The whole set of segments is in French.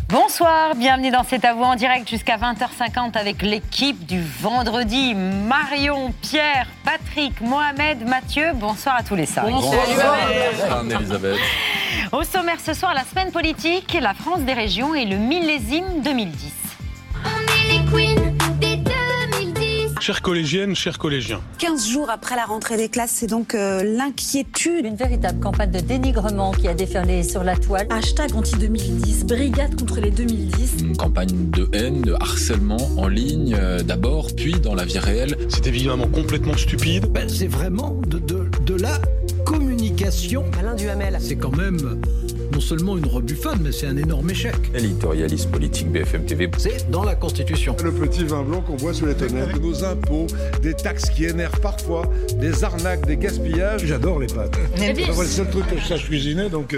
Bonsoir, bienvenue dans C'est à vous en direct jusqu'à 20h50 avec l'équipe du vendredi. Marion, Pierre, Patrick, Mohamed, Mathieu, bonsoir à tous les cinq. Bonsoir Anne-Elisabeth. Au sommaire ce soir, la semaine politique, la France des régions et le millésime 2010. On est les queens des 2010. Chères collégiennes, chers collégiens. 15 jours après la rentrée des classes, c'est donc l'inquiétude. Une véritable campagne de dénigrement qui a déferlé sur la toile. Hashtag anti-2010, brigade contre les 2010. Une campagne de haine, de harcèlement en ligne, d'abord, puis dans la vie réelle. C'est évidemment complètement stupide. C'est vraiment de la communication. Alain Duhamel. C'est quand même non seulement une rebuffade, mais c'est un énorme échec. L'éditorialiste politique BFM TV. C'est dans la Constitution. Le petit vin blanc qu'on boit sous les tonnettes. Nos impôts, des taxes qui énervent parfois, des arnaques, des gaspillages. J'adore les pâtes. C'est le seul truc que je sache cuisiner, donc...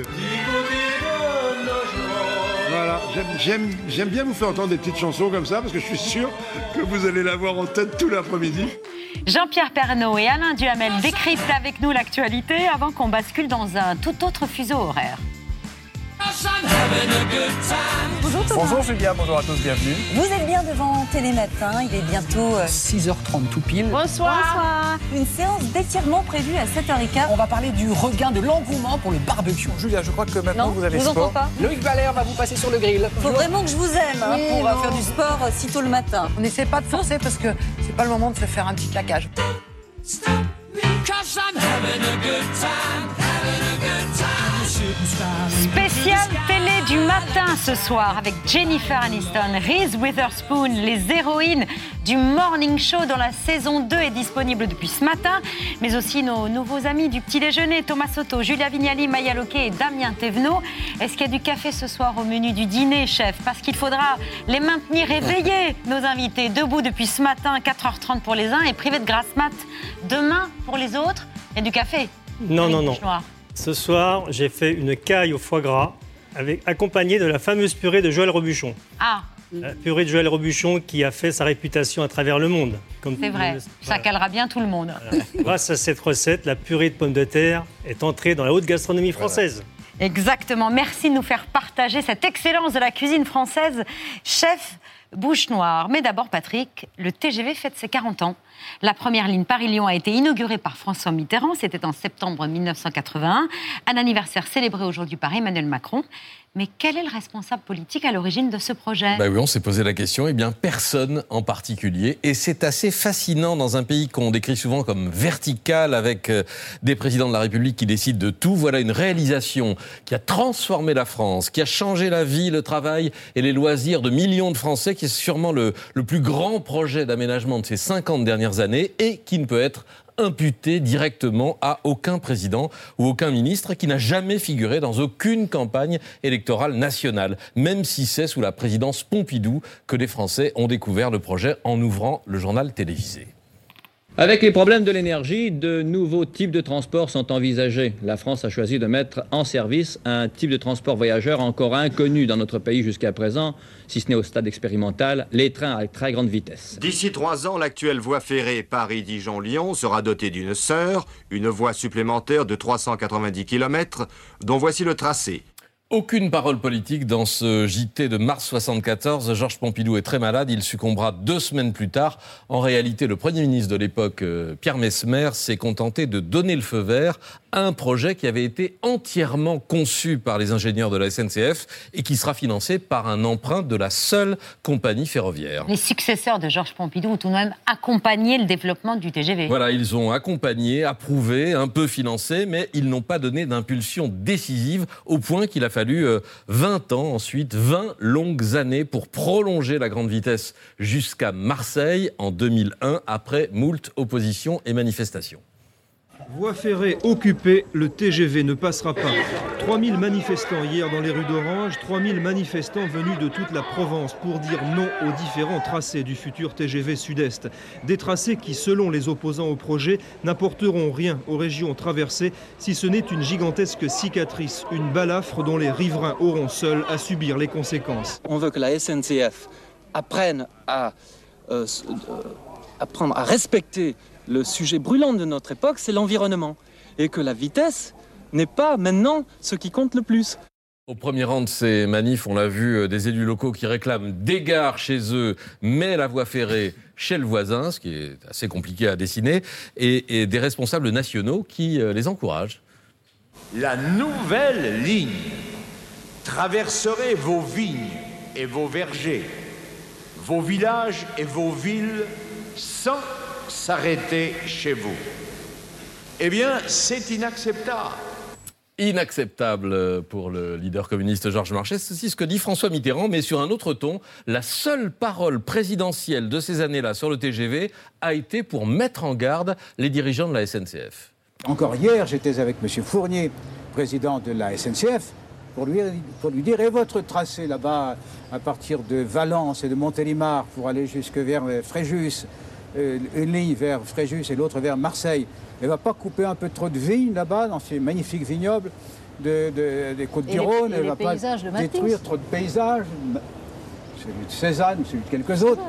Voilà, j'aime bien vous faire entendre des petites chansons comme ça, parce que je suis sûr que vous allez l'avoir en tête tout l'après-midi. Jean-Pierre Pernaut et Alain Duhamel décryptent avec nous l'actualité avant qu'on bascule dans un tout autre fuseau horaire. Bonjour Thomas. Bonjour Julia, bonjour à tous, bienvenue. Vous êtes bien devant Télématin, il est bientôt 6h30 tout pile. Bonsoir. Une séance d'étirement prévue à 7h15. On va parler du regain de l'engouement pour le barbecue. Julia, je crois que maintenant Non, vous avez vous sport. entends pas. Loïc Valère va vous passer sur le grill. Faut vraiment que je vous aime pour faire du sport si tôt le matin. On n'essaie pas de forcer parce que c'est pas le moment de se faire un petit claquage. Spécial télé du matin ce soir avec Jennifer Aniston, Reese Witherspoon, les héroïnes du Morning Show dont la saison 2 est disponible depuis ce matin, mais aussi nos nouveaux amis du petit déjeuner, Thomas Soto, Julia Vignali, Maya Loquet et Damien Thévenot. Est-ce qu'il y a du café ce soir au menu du dîner, chef? Parce qu'il faudra les maintenir éveillés, nos invités, debout depuis ce matin, 4h30 pour les uns et privés de grasse mat demain pour les autres. Il y a du café? Non. Noir. Ce soir, j'ai fait une caille au foie gras, accompagnée de la fameuse purée de Joël Robuchon. Ah, La purée de Joël Robuchon qui a fait sa réputation à travers le monde. c'est vrai, ça calera bien tout le monde. Voilà. Grâce à cette recette, la purée de pommes de terre est entrée dans la haute gastronomie française. Exactement, merci de nous faire partager cette excellence de la cuisine française, chef Bouche Noire. Mais d'abord, Patrick, le TGV fête ses 40 ans. La première ligne Paris-Lyon a été inaugurée par François Mitterrand, c'était en septembre 1981, un anniversaire célébré aujourd'hui par Emmanuel Macron. Mais quel est le responsable politique à l'origine de ce projet ? Oui, on s'est posé la question. Eh bien, personne en particulier. Et c'est assez fascinant dans un pays qu'on décrit souvent comme vertical, avec des présidents de la République qui décident de tout. Voilà une réalisation qui a transformé la France, qui a changé la vie, le travail et les loisirs de millions de Français, qui est sûrement le plus grand projet d'aménagement de ces 50 dernières années et qui ne peut être imputé directement à aucun président ou aucun ministre, qui n'a jamais figuré dans aucune campagne électorale nationale, même si c'est sous la présidence Pompidou que les Français ont découvert le projet en ouvrant le journal télévisé. Avec les problèmes de l'énergie, de nouveaux types de transports sont envisagés. La France a choisi de mettre en service un type de transport voyageur encore inconnu dans notre pays jusqu'à présent, si ce n'est au stade expérimental, les trains à très grande vitesse. D'ici 3 ans, l'actuelle voie ferrée Paris-Dijon-Lyon sera dotée d'une sœur, une voie supplémentaire de 390 km, dont voici le tracé. Aucune parole politique dans ce JT de mars 74. Georges Pompidou est très malade, il succombera 2 semaines plus tard. En réalité, le Premier ministre de l'époque, Pierre Messmer, s'est contenté de donner le feu vert à un projet qui avait été entièrement conçu par les ingénieurs de la SNCF et qui sera financé par un emprunt de la seule compagnie ferroviaire. Les successeurs de Georges Pompidou ont tout de même accompagné le développement du TGV. Voilà, ils ont accompagné, approuvé, un peu financé, mais ils n'ont pas donné d'impulsion décisive au point qu'il a fallu 20 ans, ensuite 20 longues années pour prolonger la grande vitesse jusqu'à Marseille en 2001, après moult oppositions et manifestations. Voie ferrée occupée, le TGV ne passera pas. 3000 manifestants hier dans les rues d'Orange, 3000 manifestants venus de toute la Provence pour dire non aux différents tracés du futur TGV Sud-Est. Des tracés qui, selon les opposants au projet, n'apporteront rien aux régions traversées si ce n'est une gigantesque cicatrice, une balafre dont les riverains auront seuls à subir les conséquences. On veut que la SNCF apprenne à respecter le sujet brûlant de notre époque, c'est l'environnement. Et que la vitesse n'est pas maintenant ce qui compte le plus. Au premier rang de ces manifs, on l'a vu, des élus locaux qui réclament des gares chez eux, mais la voie ferrée chez le voisin, ce qui est assez compliqué à dessiner, et des responsables nationaux qui les encouragent. La nouvelle ligne traverserait vos vignes et vos vergers, vos villages et vos villes sans s'arrêter chez vous. Eh bien, c'est inacceptable. Inacceptable pour le leader communiste Georges Marchais. C'est aussi ce que dit François Mitterrand, mais sur un autre ton. La seule parole présidentielle de ces années-là sur le TGV a été pour mettre en garde les dirigeants de la SNCF. Encore hier, j'étais avec M. Fournier, président de la SNCF, pour lui dire, et votre tracé là-bas, à partir de Valence et de Montélimar, pour aller jusque vers Fréjus, une ligne vers Fréjus et l'autre vers Marseille, elle ne va pas couper un peu trop de vignes là-bas, dans ces magnifiques vignobles des Côtes-du-Rhône, elle ne va pas détruire trop de paysages, celui de Cézanne, celui de quelques autres.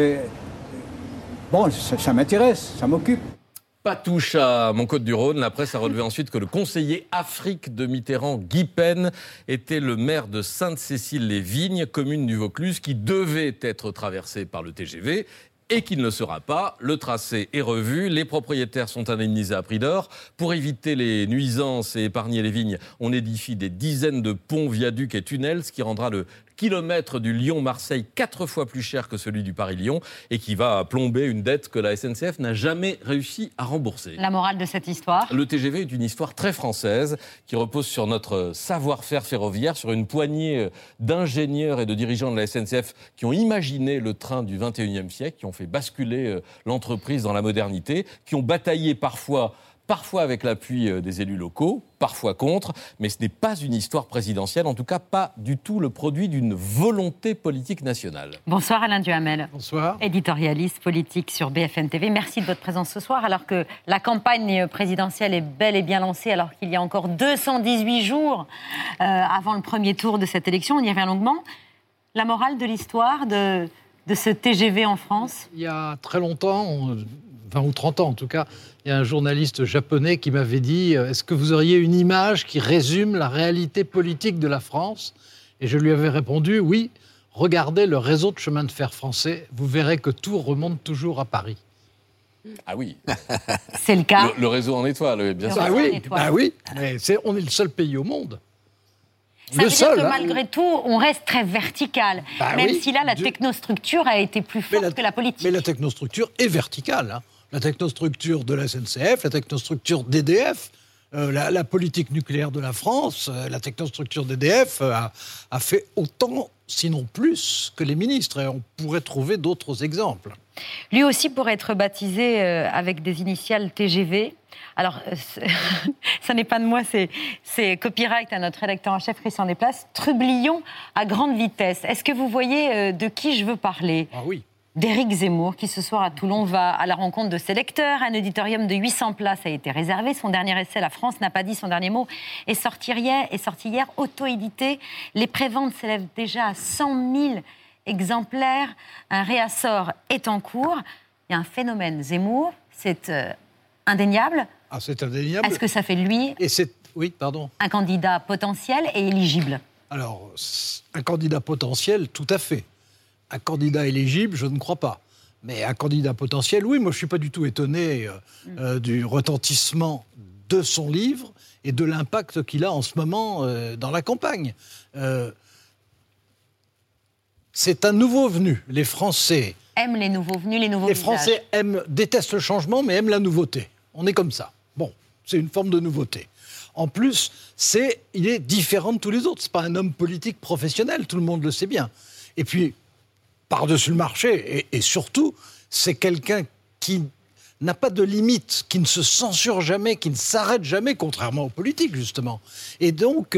Bon, ça m'intéresse, ça m'occupe. Pas touche à mon Côte-du-Rhône. La presse a relevé ensuite que le conseiller Afrique de Mitterrand, Guy Pen, était le maire de Sainte-Cécile-les-Vignes, commune du Vaucluse, qui devait être traversée par le TGV et qui ne le sera pas. Le tracé est revu, les propriétaires sont indemnisés à prix d'or. Pour éviter les nuisances et épargner les vignes, on édifie des dizaines de ponts, viaducs et tunnels, ce qui rendra le kilomètre du Lyon-Marseille 4 fois plus cher que celui du Paris-Lyon et qui va plomber une dette que la SNCF n'a jamais réussi à rembourser. La morale de cette histoire ? Le TGV est une histoire très française qui repose sur notre savoir-faire ferroviaire, sur une poignée d'ingénieurs et de dirigeants de la SNCF qui ont imaginé le train du 21e siècle, qui ont fait basculer l'entreprise dans la modernité, qui ont bataillé parfois avec l'appui des élus locaux, parfois contre, mais ce n'est pas une histoire présidentielle, en tout cas pas du tout le produit d'une volonté politique nationale. Bonsoir Alain Duhamel. Bonsoir. Éditorialiste politique sur BFM TV. Merci de votre présence ce soir, alors que la campagne présidentielle est bel et bien lancée, alors qu'il y a encore 218 jours avant le premier tour de cette élection. On y revient longuement. La morale de l'histoire de ce TGV en France ? Il y a très longtemps, 20 ou 30 ans en tout cas, il y a un journaliste japonais qui m'avait dit « Est-ce que vous auriez une image qui résume la réalité politique de la France ?» Et je lui avais répondu « Oui, regardez le réseau de chemin de fer français, vous verrez que tout remonte toujours à Paris. » Ah oui. C'est le cas. Le réseau en étoile, bien sûr. Ah oui, mais on est le seul pays au monde. Ça veut dire que malgré tout, on reste très vertical, même si là, la technostructure a été plus forte que la politique. Mais la technostructure est verticale. La technostructure de la SNCF, la technostructure d'EDF, la politique nucléaire de la France, la technostructure d'EDF a fait autant, sinon plus, que les ministres. Et on pourrait trouver d'autres exemples. Lui aussi pourrait être baptisé avec des initiales TGV. Alors, ça n'est pas de moi, c'est copyright à notre rédacteur en chef Christian Desplaces. Trublion à grande vitesse. Est-ce que vous voyez de qui je veux parler ? Ah oui. D'Éric Zemmour, qui ce soir à Toulon va à la rencontre de ses lecteurs. Un auditorium de 800 places a été réservé. Son dernier essai, La France n'a pas dit son dernier mot, est sorti hier, auto-édité. Les préventes s'élèvent déjà à 100 000 exemplaires. Un réassort est en cours. Il y a un phénomène Zemmour, c'est indéniable. Ah, c'est indéniable. Est-ce que ça fait de lui un candidat potentiel et éligible ? Alors, un candidat potentiel, tout à fait. Un candidat éligible, je ne crois pas. Mais un candidat potentiel, oui. Moi, je ne suis pas du tout étonné du retentissement de son livre et de l'impact qu'il a en ce moment dans la campagne. C'est un nouveau venu. Les Français aiment les nouveaux venus, les nouveaux visages. Les Français détestent le changement, mais aiment la nouveauté. On est comme ça. Bon, c'est une forme de nouveauté. En plus, il est différent de tous les autres. Ce n'est pas un homme politique professionnel, tout le monde le sait bien. Et puis, par-dessus le marché, et surtout, c'est quelqu'un qui n'a pas de limite, qui ne se censure jamais, qui ne s'arrête jamais, contrairement aux politiques, justement. Et donc,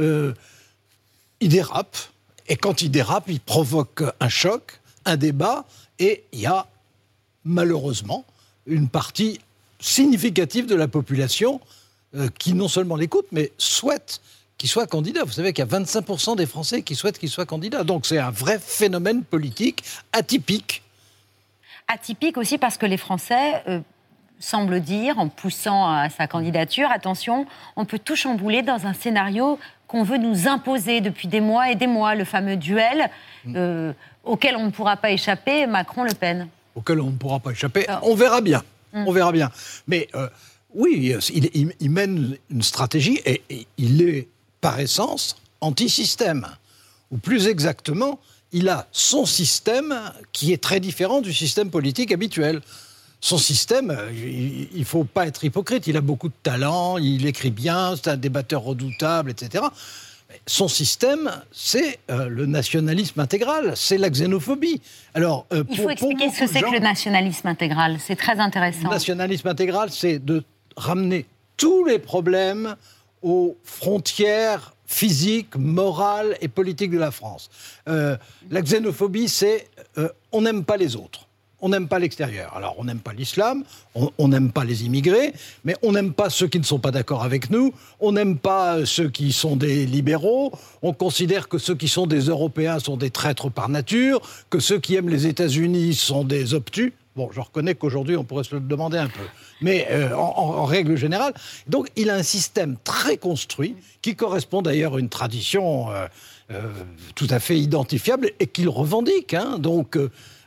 il dérape, et quand il dérape, il provoque un choc, un débat, et il y a, malheureusement, une partie significative de la population qui non seulement l'écoute, mais souhaite qu'il soit candidat. Vous savez qu'il y a 25% des Français qui souhaitent qu'il soit candidat. Donc c'est un vrai phénomène politique atypique. Atypique aussi parce que les Français semble dire, en poussant à sa candidature, attention, on peut tout chambouler dans un scénario qu'on veut nous imposer depuis des mois et des mois, le fameux duel auquel on ne pourra pas échapper, Macron-Le Pen. Auquel on ne pourra pas échapper, on verra bien. On verra bien. Mais oui, il mène une stratégie et il est, par essence, anti-système. Ou plus exactement, il a son système qui est très différent du système politique habituel. Son système, il ne faut pas être hypocrite, il a beaucoup de talent, il écrit bien, c'est un débatteur redoutable, etc. Son système, c'est le nationalisme intégral, c'est la xénophobie. Alors, il faut expliquer ce que c'est que le nationalisme intégral, c'est très intéressant. Le nationalisme intégral, c'est de ramener tous les problèmes aux frontières physiques, morales et politiques de la France. La xénophobie, c'est on n'aime pas les autres. On n'aime pas l'extérieur. Alors, on n'aime pas l'islam, on n'aime pas les immigrés, mais on n'aime pas ceux qui ne sont pas d'accord avec nous, on n'aime pas ceux qui sont des libéraux, on considère que ceux qui sont des Européens sont des traîtres par nature, que ceux qui aiment les États-Unis sont des obtus. Bon, je reconnais qu'aujourd'hui, on pourrait se le demander un peu. Mais en règle générale, donc, il a un système très construit, qui correspond d'ailleurs à une tradition tout à fait identifiable et qu'il revendique. Donc...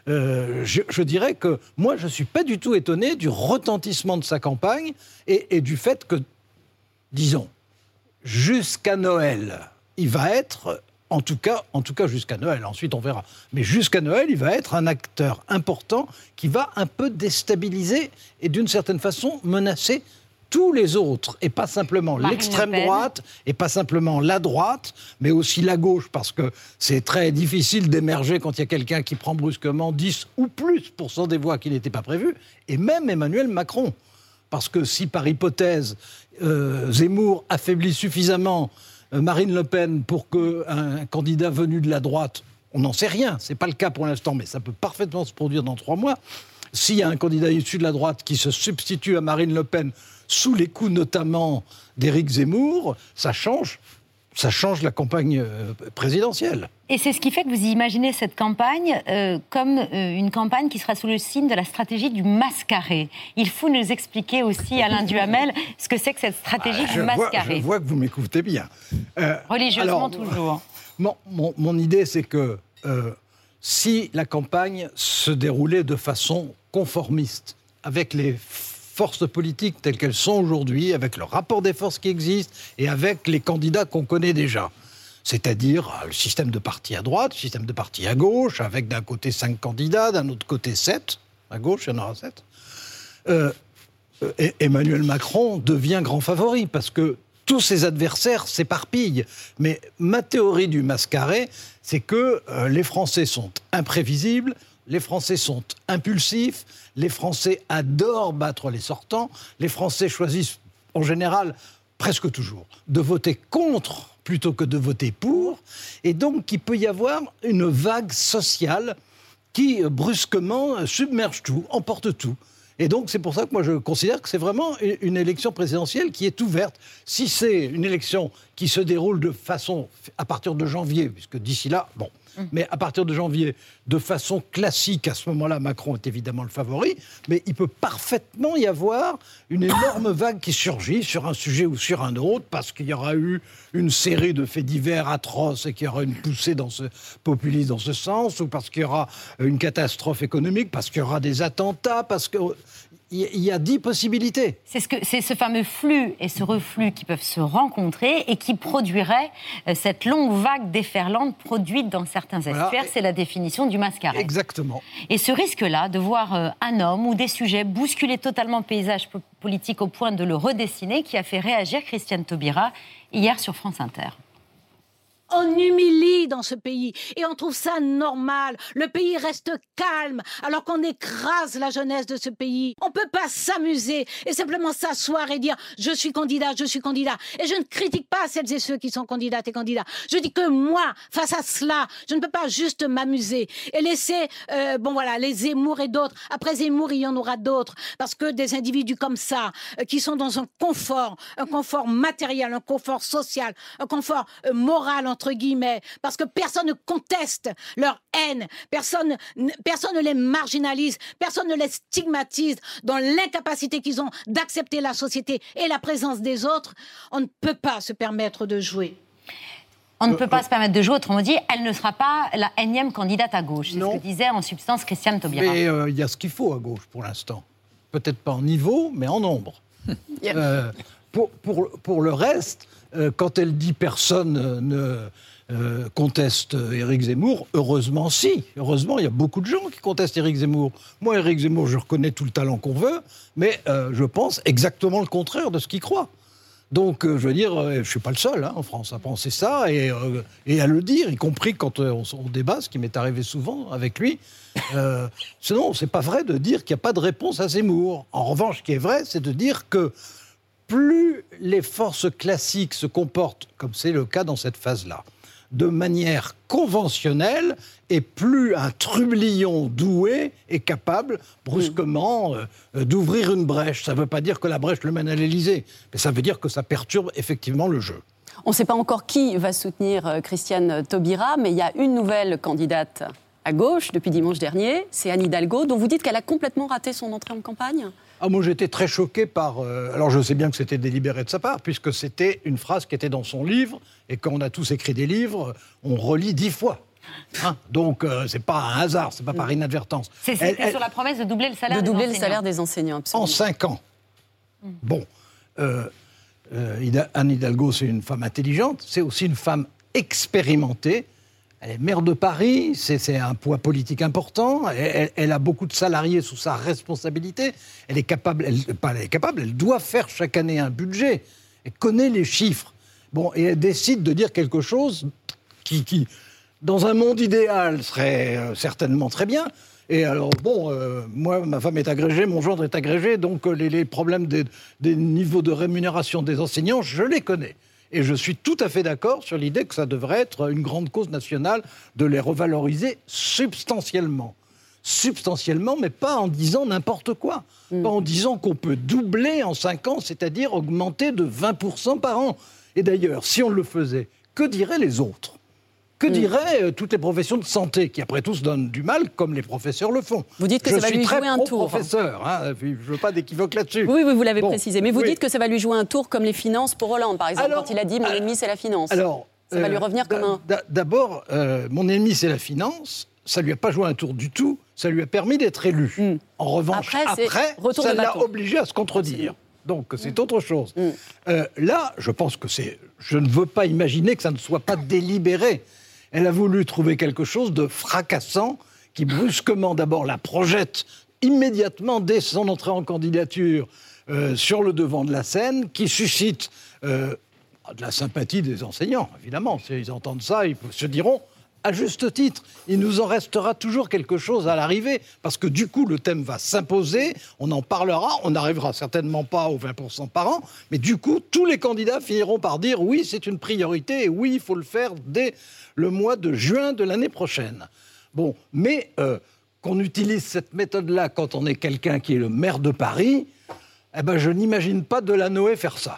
je dirais que moi, je ne suis pas du tout étonné du retentissement de sa campagne et du fait que, disons, jusqu'à Noël, il va être, en tout cas jusqu'à Noël, ensuite on verra, mais jusqu'à Noël, il va être un acteur important qui va un peu déstabiliser et d'une certaine façon menacer tous les autres, et pas simplement l'extrême droite, et pas simplement la droite, mais aussi la gauche, parce que c'est très difficile d'émerger quand il y a quelqu'un qui prend brusquement 10 ou plus % des voix qui n'étaient pas prévues, et même Emmanuel Macron. Parce que si, par hypothèse, Zemmour affaiblit suffisamment Marine Le Pen pour qu'un candidat venu de la droite, on n'en sait rien, c'est pas le cas pour l'instant, mais ça peut parfaitement se produire dans 3 mois, s'il y a un candidat issu de la droite qui se substitue à Marine Le Pen sous les coups notamment d'Éric Zemmour, ça change la campagne présidentielle. Et c'est ce qui fait que vous imaginez cette campagne comme une campagne qui sera sous le signe de la stratégie du mascaré. Il faut nous expliquer aussi, Alain Duhamel, ce que c'est que cette stratégie du mascaré. Je vois que vous m'écoutez bien. Religieusement, toujours. Mon idée, c'est que si la campagne se déroulait de façon conformiste, avec les forces politiques telles qu'elles sont aujourd'hui, avec le rapport des forces qui existe et avec les candidats qu'on connaît déjà. C'est-à-dire le système de partis à droite, le système de partis à gauche, avec d'un côté 5 candidats, d'un autre côté 7. À gauche, il y en aura 7. Emmanuel Macron devient grand favori parce que tous ses adversaires s'éparpillent. Mais ma théorie du mascaré, c'est que les Français sont imprévisibles, les Français sont impulsifs, les Français adorent battre les sortants, les Français choisissent en général, presque toujours, de voter contre plutôt que de voter pour, et donc il peut y avoir une vague sociale qui brusquement submerge tout, emporte tout. Et donc c'est pour ça que moi je considère que c'est vraiment une élection présidentielle qui est ouverte. Si c'est une élection qui se déroule de façon, à partir de janvier, puisque d'ici là, bon... Mais à partir de janvier, de façon classique, à ce moment-là, Macron est évidemment le favori, mais il peut parfaitement y avoir une énorme vague qui surgit sur un sujet ou sur un autre, parce qu'il y aura eu une série de faits divers atroces et qu'il y aura une poussée populiste dans ce sens, ou parce qu'il y aura une catastrophe économique, parce qu'il y aura des attentats, parce que... Il y a 10 possibilités. C'est ce fameux flux et ce reflux qui peuvent se rencontrer et qui produirait cette longue vague déferlante produite dans certains estuaires. Voilà. C'est la définition du mascaré. Exactement. Et ce risque-là de voir un homme ou des sujets bousculer totalement le paysage politique au point de le redessiner, qui a fait réagir Christiane Taubira hier sur France Inter. On humilie dans ce pays et on trouve ça normal. Le pays reste calme alors qu'on écrase la jeunesse de ce pays. On peut pas s'amuser et simplement s'asseoir et dire « je suis candidat, je suis candidat ». Et je ne critique pas celles et ceux qui sont candidates et candidats. Je dis que moi, face à cela, je ne peux pas juste m'amuser et laisser, les Zemmour et d'autres. Après Zemmour, il y en aura d'autres. Parce que des individus comme ça, qui sont dans un confort matériel, un confort social, un confort moral, entre guillemets, parce que personne ne conteste leur haine, personne ne les marginalise, personne ne les stigmatise dans l'incapacité qu'ils ont d'accepter la société et la présence des autres, on ne peut pas se permettre de jouer. On ne peut pas se permettre de jouer, autrement dit, elle ne sera pas la énième candidate à gauche. C'est ce que disait en substance Christiane Taubira. Mais il y a ce qu'il faut à gauche pour l'instant. Peut-être pas en niveau, mais en nombre. Pour le reste, quand elle dit personne ne conteste Éric Zemmour, heureusement si. Heureusement, il y a beaucoup de gens qui contestent Éric Zemmour. Moi, Éric Zemmour, je reconnais tout le talent qu'on veut, mais je pense exactement le contraire de ce qu'il croit. Donc, je veux dire, je ne suis pas le seul en France à penser ça et à le dire, y compris quand on débat, ce qui m'est arrivé souvent avec lui. Sinon, ce n'est pas vrai de dire qu'il n'y a pas de réponse à Zemmour. En revanche, ce qui est vrai, c'est de dire que plus les forces classiques se comportent, comme c'est le cas dans cette phase-là, de manière conventionnelle, et plus un trublion doué est capable, brusquement, d'ouvrir une brèche. Ça ne veut pas dire que la brèche le mène à l'Élysée, mais ça veut dire que ça perturbe effectivement le jeu. On ne sait pas encore qui va soutenir Christiane Taubira, mais il y a une nouvelle candidate à gauche depuis dimanche dernier, c'est Anne Hidalgo, dont vous dites qu'elle a complètement raté son entrée en campagne. Moi, j'étais très choqué par... alors, je sais bien que c'était délibéré de sa part, puisque c'était une phrase qui était dans son livre, et quand on a tous écrit des livres, on relit 10 fois. Donc, c'est pas un hasard, c'est pas par inadvertance. C'était sur la promesse de doubler le salaire des enseignants. De doubler le salaire des enseignants, absolument. En 5 ans. Bon. Anne Hidalgo, c'est une femme intelligente, c'est aussi une femme expérimentée. Elle est maire de Paris, c'est un poids politique important, elle a beaucoup de salariés sous sa responsabilité, elle doit faire chaque année un budget, elle connaît les chiffres. Bon, et elle décide de dire quelque chose qui dans un monde idéal, serait certainement très bien. Et alors, moi, ma femme est agrégée, mon gendre est agrégé, donc les problèmes des niveaux de rémunération des enseignants, je les connais. Et je suis tout à fait d'accord sur l'idée que ça devrait être une grande cause nationale de les revaloriser substantiellement. Substantiellement, mais pas en disant n'importe quoi. Pas en disant qu'on peut doubler en 5 ans, c'est-à-dire augmenter de 20% par an. Et d'ailleurs, si on le faisait, que diraient les autres ? Que diraient toutes les professions de santé, qui après tout se donnent du mal, comme les professeurs le font ? Vous dites que ça va lui jouer un tour. Professeur, je ne veux pas d'équivoque là-dessus. Oui, vous l'avez précisé. Mais vous dites que ça va lui jouer un tour comme les finances pour Hollande, par exemple, quand il a dit « mon ennemi, c'est la finance ». Alors, ça va lui revenir comme un... D'abord, mon ennemi, c'est la finance. Ça ne lui a pas joué un tour du tout. Ça lui a permis d'être élu. En revanche, après ça l'a obligé à se contredire. Donc, c'est autre chose. Là, je pense que je ne veux pas imaginer que ça ne soit pas délibéré. Elle a voulu trouver quelque chose de fracassant qui, brusquement, d'abord, la projette immédiatement, dès son entrée en candidature, sur le devant de la scène, qui suscite de la sympathie des enseignants, évidemment. S'ils entendent ça, ils se diront, à juste titre, il nous en restera toujours quelque chose à l'arrivée, parce que du coup, le thème va s'imposer, on en parlera, on n'arrivera certainement pas aux 20% par an, mais du coup, tous les candidats finiront par dire, oui, c'est une priorité, et oui, il faut le faire dès le mois de juin de l'année prochaine. Bon, mais qu'on utilise cette méthode-là quand on est quelqu'un qui est le maire de Paris, je n'imagine pas Delanoë faire ça.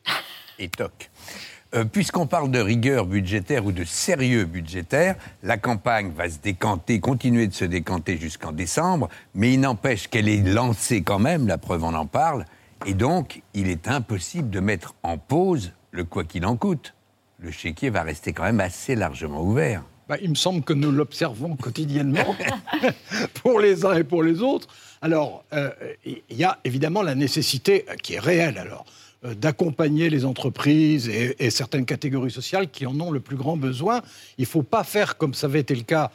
Et toc. Puisqu'on parle de rigueur budgétaire ou de sérieux budgétaire, la campagne va se décanter, continuer de se décanter jusqu'en décembre, mais il n'empêche qu'elle est lancée quand même, la preuve on en parle, et donc il est impossible de mettre en pause le quoi qu'il en coûte. Le chéquier va rester quand même assez largement ouvert. Il me semble que nous l'observons quotidiennement, pour les uns et pour les autres. Alors, il y a évidemment la nécessité, qui est réelle alors, d'accompagner les entreprises et certaines catégories sociales qui en ont le plus grand besoin. Il ne faut pas faire, comme ça avait été le cas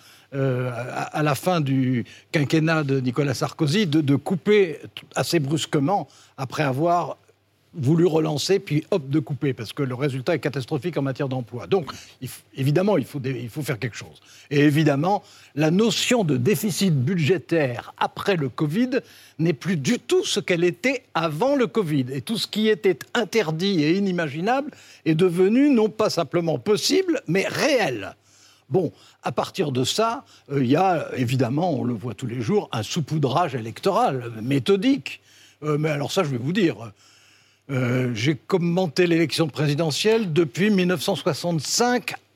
à la fin du quinquennat de Nicolas Sarkozy, de couper assez brusquement après avoir voulu relancer, puis hop, de couper, parce que le résultat est catastrophique en matière d'emploi. Donc, évidemment, il faut faire quelque chose. Et évidemment, la notion de déficit budgétaire après le Covid n'est plus du tout ce qu'elle était avant le Covid. Et tout ce qui était interdit et inimaginable est devenu non pas simplement possible, mais réel. Bon, à partir de ça, il y a, évidemment, on le voit tous les jours, un saupoudrage électoral méthodique. Mais alors ça, je vais vous dire... j'ai commenté l'élection présidentielle depuis 1965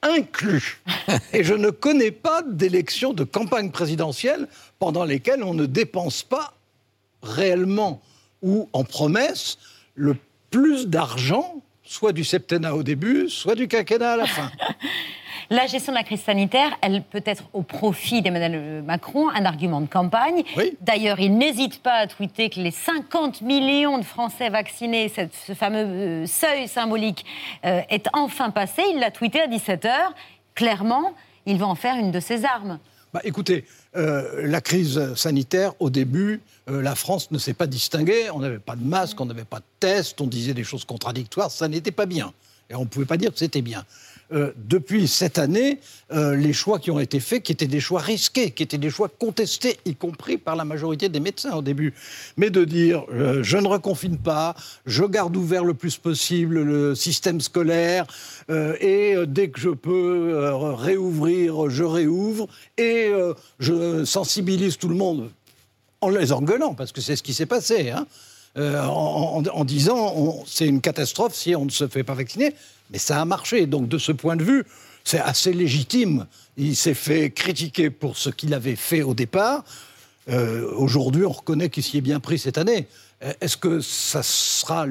inclus. Et je ne connais pas d'élections de campagne présidentielle pendant lesquelles on ne dépense pas réellement ou en promesse le plus d'argent, soit du septennat au début, soit du quinquennat à la fin. La gestion de la crise sanitaire, elle peut être au profit d'Emmanuel Macron, un argument de campagne. Oui. D'ailleurs, il n'hésite pas à tweeter que les 50 millions de Français vaccinés, ce fameux seuil symbolique, est enfin passé. Il l'a tweeté à 17h. Clairement, il va en faire une de ses armes. Écoutez, la crise sanitaire, au début, la France ne s'est pas distinguée. On n'avait pas de masque, on n'avait pas de test, on disait des choses contradictoires. Ça n'était pas bien. Et on ne pouvait pas dire que c'était bien. Depuis cette année, les choix qui ont été faits, qui étaient des choix risqués, qui étaient des choix contestés, y compris par la majorité des médecins au début. Mais de dire, je ne reconfine pas, je garde ouvert le plus possible le système scolaire, et dès que je peux réouvrir, je réouvre, et je sensibilise tout le monde en les engueulant, parce que c'est ce qui s'est passé, hein. En disant c'est une catastrophe si on ne se fait pas vacciner, mais ça a marché. Donc de ce point de vue, c'est assez légitime. Il s'est fait critiquer pour ce qu'il avait fait au départ. Aujourd'hui, on reconnaît qu'il s'y est bien pris cette année. Est-ce que ça sera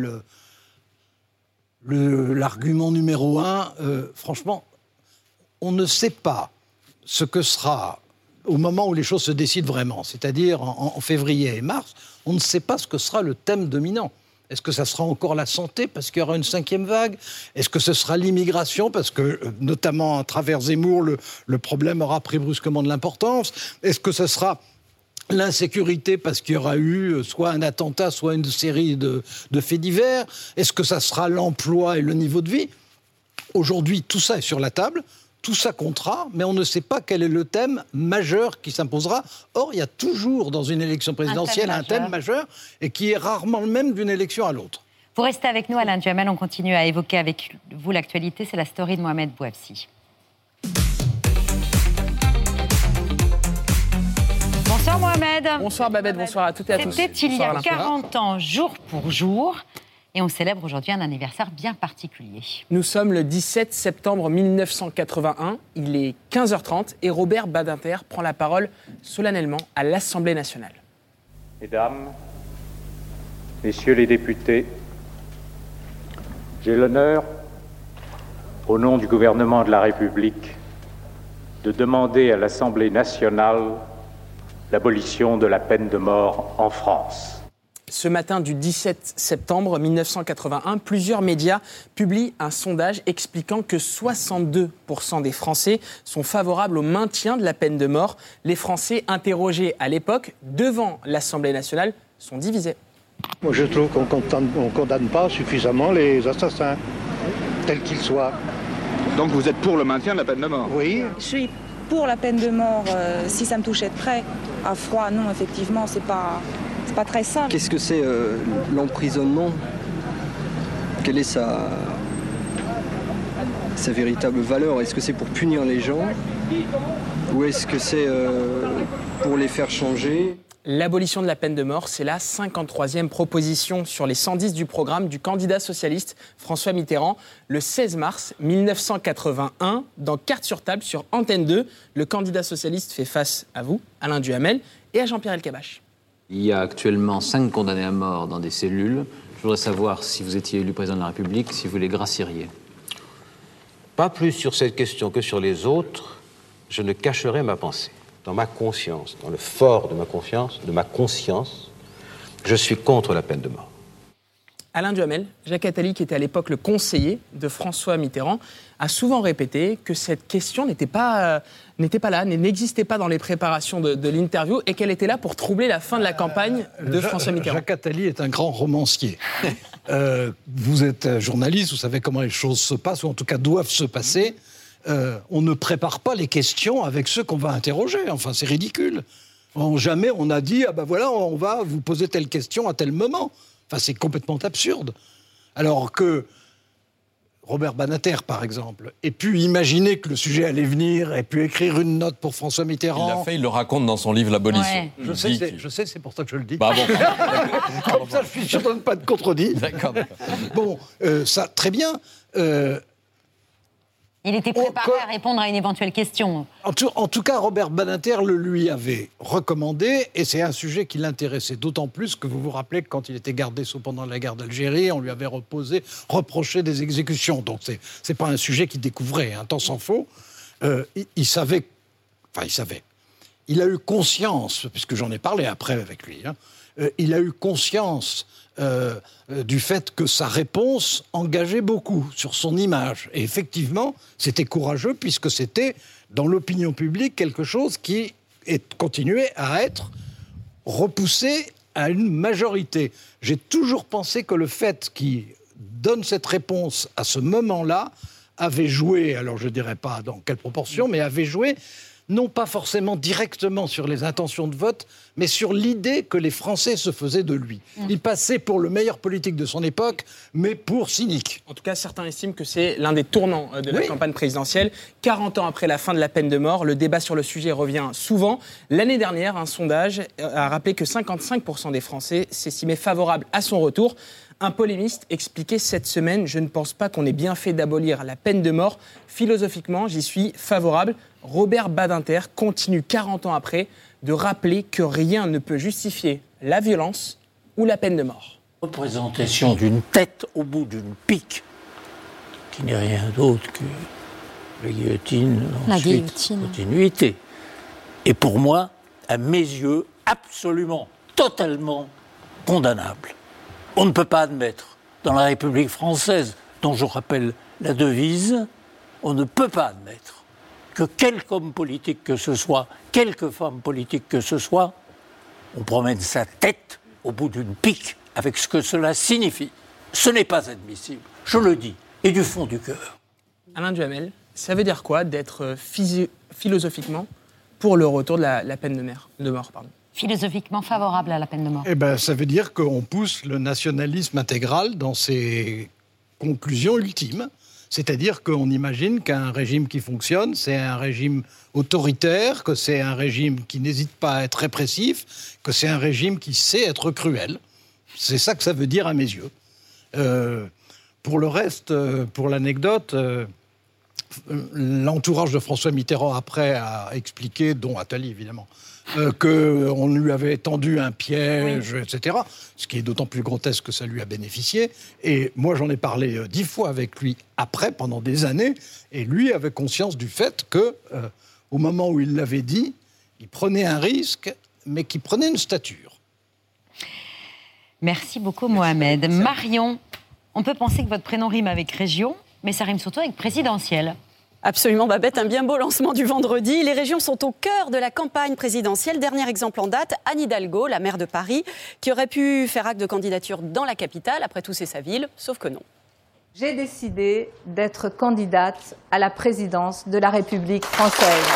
l'argument numéro 1 ? Franchement, on ne sait pas ce que sera au moment où les choses se décident vraiment, c'est-à-dire en février et mars, on ne sait pas ce que sera le thème dominant. Est-ce que ça sera encore la santé parce qu'il y aura une 5e vague ? Est-ce que ce sera l'immigration parce que, notamment à travers Zemmour, le problème aura pris brusquement de l'importance ? Est-ce que ce sera l'insécurité parce qu'il y aura eu soit un attentat, soit une série de faits divers ? Est-ce que ça sera l'emploi et le niveau de vie ? Aujourd'hui, tout ça est sur la table. Tout ça comptera, mais on ne sait pas quel est le thème majeur qui s'imposera. Or, il y a toujours dans une élection présidentielle un thème majeur et qui est rarement le même d'une élection à l'autre. Vous restez avec nous, Alain Duhamel. On continue à évoquer avec vous l'actualité. C'est la story de Mohamed Bouafsi. Bonsoir Mohamed. Bonsoir Babette, bonsoir à toutes et à tous. C'était il y a 40 ans, jour pour jour. Et on célèbre aujourd'hui un anniversaire bien particulier. Nous sommes le 17 septembre 1981, il est 15h30 et Robert Badinter prend la parole solennellement à l'Assemblée nationale. Mesdames, Messieurs les députés, j'ai l'honneur, au nom du gouvernement de la République, de demander à l'Assemblée nationale l'abolition de la peine de mort en France. Ce matin du 17 septembre 1981, plusieurs médias publient un sondage expliquant que 62% des Français sont favorables au maintien de la peine de mort. Les Français interrogés à l'époque devant l'Assemblée nationale sont divisés. Moi, je trouve qu'on ne condamne pas suffisamment les assassins, tels qu'ils soient. Donc vous êtes pour le maintien de la peine de mort ? Oui. Je suis pour la peine de mort si ça me touchait de près. À froid, non, effectivement, c'est pas très simple. Qu'est-ce que c'est l'emprisonnement ? Quelle est sa véritable valeur ? Est-ce que c'est pour punir les gens ? Ou est-ce que c'est pour les faire changer ? L'abolition de la peine de mort, c'est la 53e proposition sur les 110 du programme du candidat socialiste François Mitterrand. Le 16 mars 1981, dans Carte sur table sur Antenne 2, le candidat socialiste fait face à vous, Alain Duhamel, et à Jean-Pierre Elkabbach. Il y a actuellement 5 condamnés à mort dans des cellules. Je voudrais savoir, si vous étiez élu président de la République, si vous les gracieriez. Pas plus sur cette question que sur les autres, je ne cacherai ma pensée. Dans ma conscience, dans le fort de ma conscience, je suis contre la peine de mort. Alain Duhamel, Jacques Attali, qui était à l'époque le conseiller de François Mitterrand, a souvent répété que cette question n'était pas là, n'existait pas dans les préparations de l'interview et qu'elle était là pour troubler la fin de la campagne de François Mitterrand. Jacques Attali est un grand romancier. Vous êtes journaliste, vous savez comment les choses se passent, ou en tout cas doivent se passer. On ne prépare pas les questions avec ceux qu'on va interroger. Enfin, c'est ridicule. Jamais on a dit, voilà, on va vous poser telle question à tel moment. Enfin, c'est complètement absurde. Alors que Robert Badinter, par exemple, ait pu imaginer que le sujet allait venir, ait pu écrire une note pour François Mitterrand. Il l'a fait, il le raconte dans son livre L'Abolition. Ouais. Je sais, c'est pour ça que je le dis. Bah bon. Comme ça, je suis sûr de ne pas être contredit. D'accord. Bon, ça, très bien. Il était préparé à répondre à une éventuelle question. En tout cas, Robert Badinter le lui avait recommandé, et c'est un sujet qui l'intéressait d'autant plus que vous vous rappelez que quand il était garde des Sceaux pendant la guerre d'Algérie, on lui avait reproché des exécutions. Donc c'est pas un sujet qu'il découvrait, tant s'en faut. Il savait. Il a eu conscience, puisque j'en ai parlé après avec lui, il a eu conscience du fait que sa réponse engageait beaucoup sur son image. Et effectivement, c'était courageux puisque c'était, dans l'opinion publique, quelque chose qui continuait à être repoussé à une majorité. J'ai toujours pensé que le fait qu'il donne cette réponse à ce moment-là avait joué, alors je ne dirais pas dans quelle proportion, mais avait joué non pas forcément directement sur les intentions de vote, mais sur l'idée que les Français se faisaient de lui. Il passait pour le meilleur politique de son époque, mais pour cynique. En tout cas, certains estiment que c'est l'un des tournants de la campagne présidentielle. 40 ans après la fin de la peine de mort, le débat sur le sujet revient souvent. L'année dernière, un sondage a rappelé que 55% des Français s'estimaient favorables à son retour. Un polémiste expliquait cette semaine « Je ne pense pas qu'on ait bien fait d'abolir la peine de mort. Philosophiquement, j'y suis favorable ». Robert Badinter continue 40 ans après de rappeler que rien ne peut justifier la violence ou la peine de mort. Représentation d'une tête au bout d'une pique, qui n'est rien d'autre que la guillotine, continuité. Et pour moi, à mes yeux, absolument, totalement condamnable. On ne peut pas admettre, dans la République française, dont je rappelle la devise, on ne peut pas admettre que quelque homme politique que ce soit, quelque femme politique que ce soit, on promène sa tête au bout d'une pique avec ce que cela signifie. Ce n'est pas admissible, je le dis, et du fond du cœur. Alain Duhamel, ça veut dire quoi d'être philosophiquement pour le retour de la peine de mort Philosophiquement favorable à la peine de mort. Ça veut dire qu'on pousse le nationalisme intégral dans ses conclusions ultimes. C'est-à-dire qu'on imagine qu'un régime qui fonctionne, c'est un régime autoritaire, que c'est un régime qui n'hésite pas à être répressif, que c'est un régime qui sait être cruel. C'est ça que ça veut dire à mes yeux. Pour le reste, pour l'anecdote, l'entourage de François Mitterrand après a expliqué, dont Attali évidemment, qu'on lui avait tendu un piège, etc. Ce qui est d'autant plus grotesque que ça lui a bénéficié. Et moi, j'en ai parlé 10 fois avec lui après, pendant des années, et lui avait conscience du fait que, au moment où il l'avait dit, il prenait un risque, mais qu'il prenait une stature. Merci beaucoup, Mohamed. Marion, on peut penser que votre prénom rime avec région, mais ça rime surtout avec présidentielle. Absolument, Babette, un bien beau lancement du vendredi. Les régions sont au cœur de la campagne présidentielle. Dernier exemple en date, Anne Hidalgo, la maire de Paris, qui aurait pu faire acte de candidature dans la capitale. Après tout, c'est sa ville, sauf que non. J'ai décidé d'être candidate à la présidence de la République française.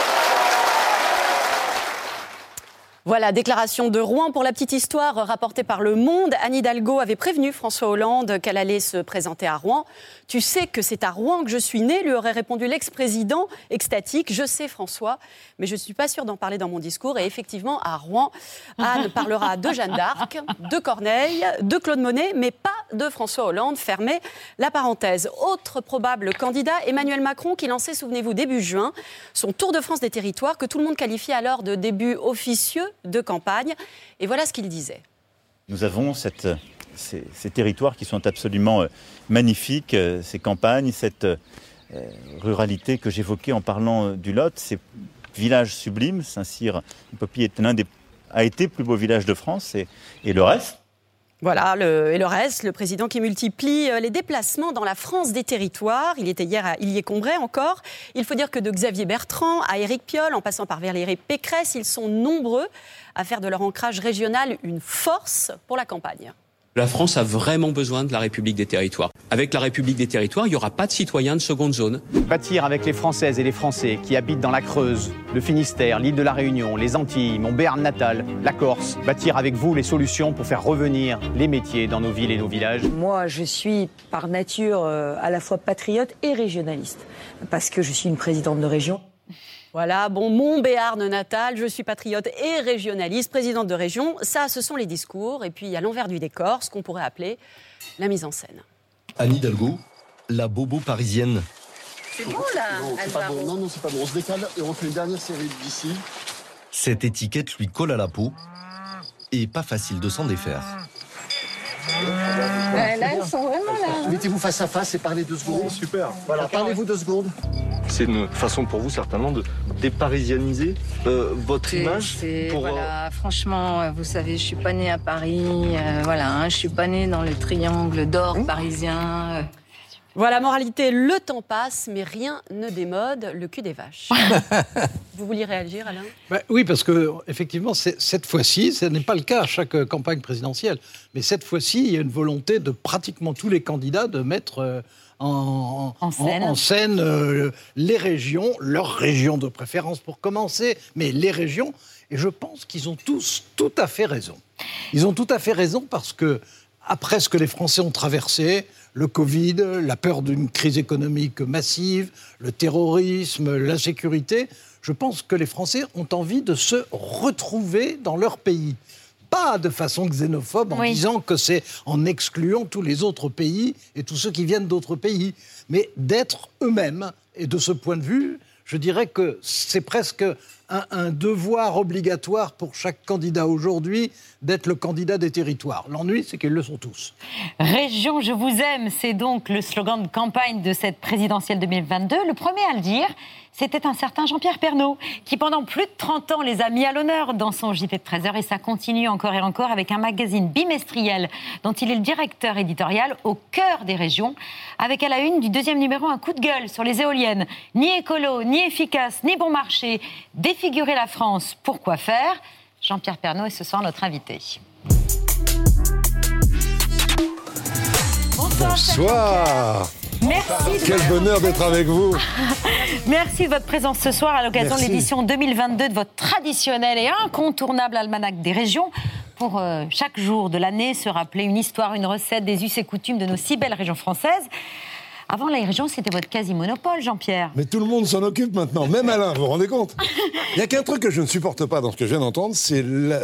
Voilà, déclaration de Rouen. Pour la petite histoire rapportée par Le Monde, Anne Hidalgo avait prévenu François Hollande qu'elle allait se présenter à Rouen. « Tu sais que c'est à Rouen que je suis née », lui aurait répondu l'ex-président, extatique. « Je sais, François, mais je ne suis pas sûre d'en parler dans mon discours. » Et effectivement, à Rouen, Anne parlera de Jeanne d'Arc, de Corneille, de Claude Monet, mais pas de François Hollande. Fermez la parenthèse. Autre probable candidat, Emmanuel Macron, qui lançait, souvenez-vous, début juin, son tour de France des territoires, que tout le monde qualifiait alors de début officieux de campagne. Et voilà ce qu'il disait. Nous avons ces territoires qui sont absolument magnifiques, ces campagnes, cette ruralité que j'évoquais en parlant du Lot, ces villages sublimes. Saint-Cyr, Poppy a été le plus beau village de France, et le reste. Voilà, et le reste, le président qui multiplie les déplacements dans la France des territoires. Il était hier à Illier-Combray encore. Il faut dire que de Xavier Bertrand à Éric Piolle, en passant par Valérie Pécresse, ils sont nombreux à faire de leur ancrage régional une force pour la campagne. La France a vraiment besoin de la République des territoires. Avec la République des territoires, il n'y aura pas de citoyens de seconde zone. Bâtir avec les Françaises et les Français qui habitent dans la Creuse, le Finistère, l'île de la Réunion, les Antilles, mon Béarn natal, la Corse. Bâtir avec vous les solutions pour faire revenir les métiers dans nos villes et nos villages. Moi, je suis par nature à la fois patriote et régionaliste, parce que je suis une présidente de région. Voilà, bon, mon Béarn natal, je suis patriote et régionaliste, présidente de région. Ça, ce sont les discours. Et puis, à l'envers du décor, ce qu'on pourrait appeler la mise en scène. Anne Hidalgo, la bobo parisienne. C'est bon là, Alvaro. Non, c'est pas bon. On se décale et on fait une dernière série d'ici. Cette étiquette lui colle à la peau et pas facile de s'en défaire. Là, ils sont vraiment là. Mettez-vous face à face et parlez 2 secondes. Super. Voilà, parlez-vous 2 secondes. C'est une façon pour vous, certainement, de déparisianiser votre image. Voilà, franchement, vous savez, je suis pas née à Paris. Je suis pas née dans le triangle d'or parisien. Voilà, moralité, le temps passe, mais rien ne démode le cul des vaches. Vous vouliez réagir, Alain ? Oui, parce que effectivement, cette fois-ci, ce n'est pas le cas à chaque campagne présidentielle, mais cette fois-ci, il y a une volonté de pratiquement tous les candidats de mettre en scène les régions, leurs régions de préférence pour commencer, mais les régions, et je pense qu'ils ont tous tout à fait raison. Ils ont tout à fait raison parce que, après ce que les Français ont traversé, le Covid, la peur d'une crise économique massive, le terrorisme, l'insécurité, je pense que les Français ont envie de se retrouver dans leur pays. Pas de façon xénophobe en disant que c'est en excluant tous les autres pays et tous ceux qui viennent d'autres pays, mais d'être eux-mêmes. Et de ce point de vue, je dirais que c'est presque un devoir obligatoire pour chaque candidat aujourd'hui d'être le candidat des territoires. L'ennui, c'est qu'ils le sont tous. Région, je vous aime, c'est donc le slogan de campagne de cette présidentielle 2022. Le premier à le dire, c'était un certain Jean-Pierre Pernaut, qui pendant plus de 30 ans les a mis à l'honneur dans son JT de 13h, et ça continue encore et encore avec un magazine bimestriel dont il est le directeur éditorial, au cœur des régions, avec à la une du 2e numéro un coup de gueule sur les éoliennes. Ni écolo, ni efficace, ni bon marché. Défigurer la France, pourquoi faire ? Jean-Pierre Pernaut est ce soir notre invité. Bonsoir. Merci. Quel bonheur d'être avec vous. Merci de votre présence ce soir à l'occasion de l'édition 2022 de votre traditionnel et incontournable almanach des régions. Pour chaque jour de l'année, se rappeler une histoire, une recette, des us et coutumes de nos si belles régions françaises. Avant, les régions, c'était votre quasi-monopole, Jean-Pierre. Mais tout le monde s'en occupe maintenant, même Alain, vous vous rendez compte ? Il n'y a qu'un truc que je ne supporte pas dans ce que je viens d'entendre, c'est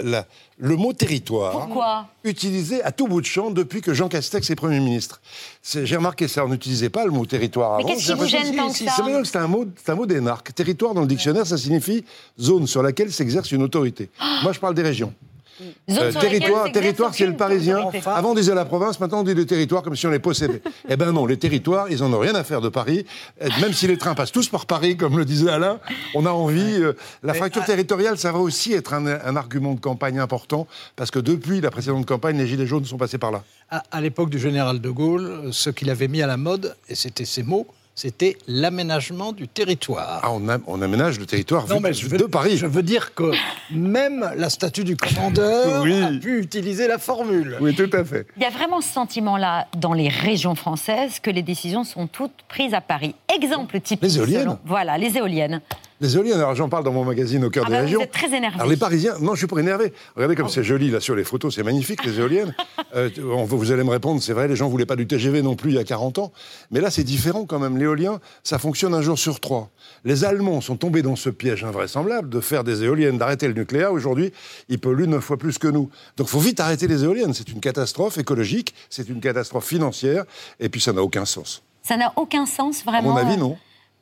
le mot territoire. Pourquoi ? Utilisé à tout bout de champ depuis que Jean Castex est Premier ministre. J'ai remarqué ça, on n'utilisait pas le mot territoire avant. Mais qu'est-ce qui vous gêne tant que ça ? C'est un mot d'énarque. Territoire, dans le dictionnaire, ça signifie zone sur laquelle s'exerce une autorité. Moi, je parle des régions. Territoire, c'est le Parisien. Avant, on disait la province, maintenant, on dit le territoire comme si on les possédait. Eh ben non, les territoires, ils en ont rien à faire de Paris. Même si les trains passent tous par Paris, comme le disait Alain, on a envie... la fracture territoriale, ça va aussi être un argument de campagne important, parce que depuis la précédente campagne, les Gilets jaunes sont passés par là. À l'époque du général de Gaulle, ce qu'il avait mis à la mode, et c'était ces mots, c'était l'aménagement du territoire. Ah, on aménage le territoire de Paris. Je veux dire que même la statue du commandeur a pu utiliser la formule. Oui, tout à fait. Il y a vraiment ce sentiment-là dans les régions françaises que les décisions sont toutes prises à Paris. Exemple typique. Les éoliennes. Voilà, les éoliennes. Les éoliennes, alors j'en parle dans mon magazine Au cœur des régions. Vous êtes très énervé. Alors les Parisiens, non, je suis pas énervé. Regardez comme c'est joli là sur les photos, c'est magnifique les éoliennes. Vous allez me répondre, c'est vrai, les gens voulaient pas du TGV non plus il y a 40 ans, mais là c'est différent quand même. L'éolien, ça fonctionne 1 jour sur 3. Les Allemands sont tombés dans ce piège invraisemblable de faire des éoliennes, d'arrêter le nucléaire. Aujourd'hui, ils polluent 9 fois plus que nous. Donc faut vite arrêter les éoliennes. C'est une catastrophe écologique, c'est une catastrophe financière, et puis ça n'a aucun sens. Ça n'a aucun sens vraiment. À mon avis, non.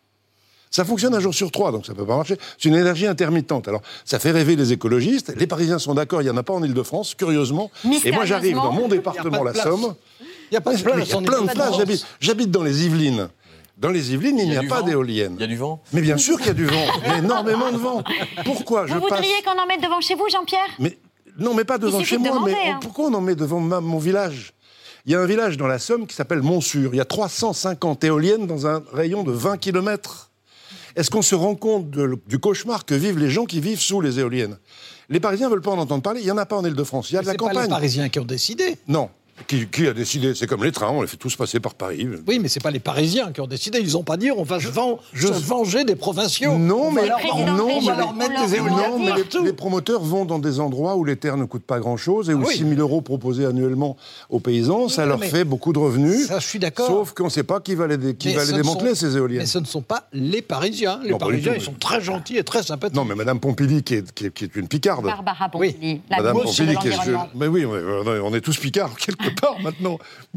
Ça fonctionne 1 jour sur 3, donc ça ne peut pas marcher. C'est une énergie intermittente. Alors, ça fait rêver les écologistes. Les Parisiens sont d'accord, il n'y en a pas en Ile-de-France, curieusement. Et moi, j'arrive dans mon département, la Somme. Il n'y a pas de place. Il y a plein de places. J'habite dans les Yvelines. Dans les Yvelines, il n'y a pas d'éoliennes. Il y a du vent ? Mais bien sûr qu'il y a du vent. Il y a énormément de vent. Pourquoi Vous voudriez qu'on en mette devant chez vous, Jean-Pierre ? Non, mais pas devant chez moi. Pourquoi on en met devant mon village ? Il y a un village dans la Somme qui s'appelle Montsûr. Il y a 350 éoliennes dans un rayon de 20 km. Est-ce qu'on se rend compte du cauchemar que vivent les gens qui vivent sous les éoliennes ? Les Parisiens ne veulent pas en entendre parler. Il n'y en a pas en Ile-de-France. Il y a de la campagne. C'est pas les Parisiens qui ont décidé. Non. Qui a décidé ? C'est comme les trains, on les fait tous passer par Paris. Oui, mais c'est pas les Parisiens qui ont décidé. Ils n'ont pas dit on va se venger des provinciaux. Non, mais on va leur mettre des éoliennes. Les promoteurs vont dans des endroits où les terres ne coûtent pas grand-chose et où 6 000 € proposés annuellement aux paysans, ça leur fait beaucoup de revenus. Ça, je suis d'accord. Sauf qu'on ne sait pas qui va les démanteler, ces éoliennes. Mais ce ne sont pas les Parisiens. Les Parisiens, ils sont très gentils et très sympathiques. Non, mais Madame Pompili, qui est une picarde. Barbara Pompili, la Madame gauche de Pompili, l'environnement. mais oui, on est tous picards, quelque peu peur maintenant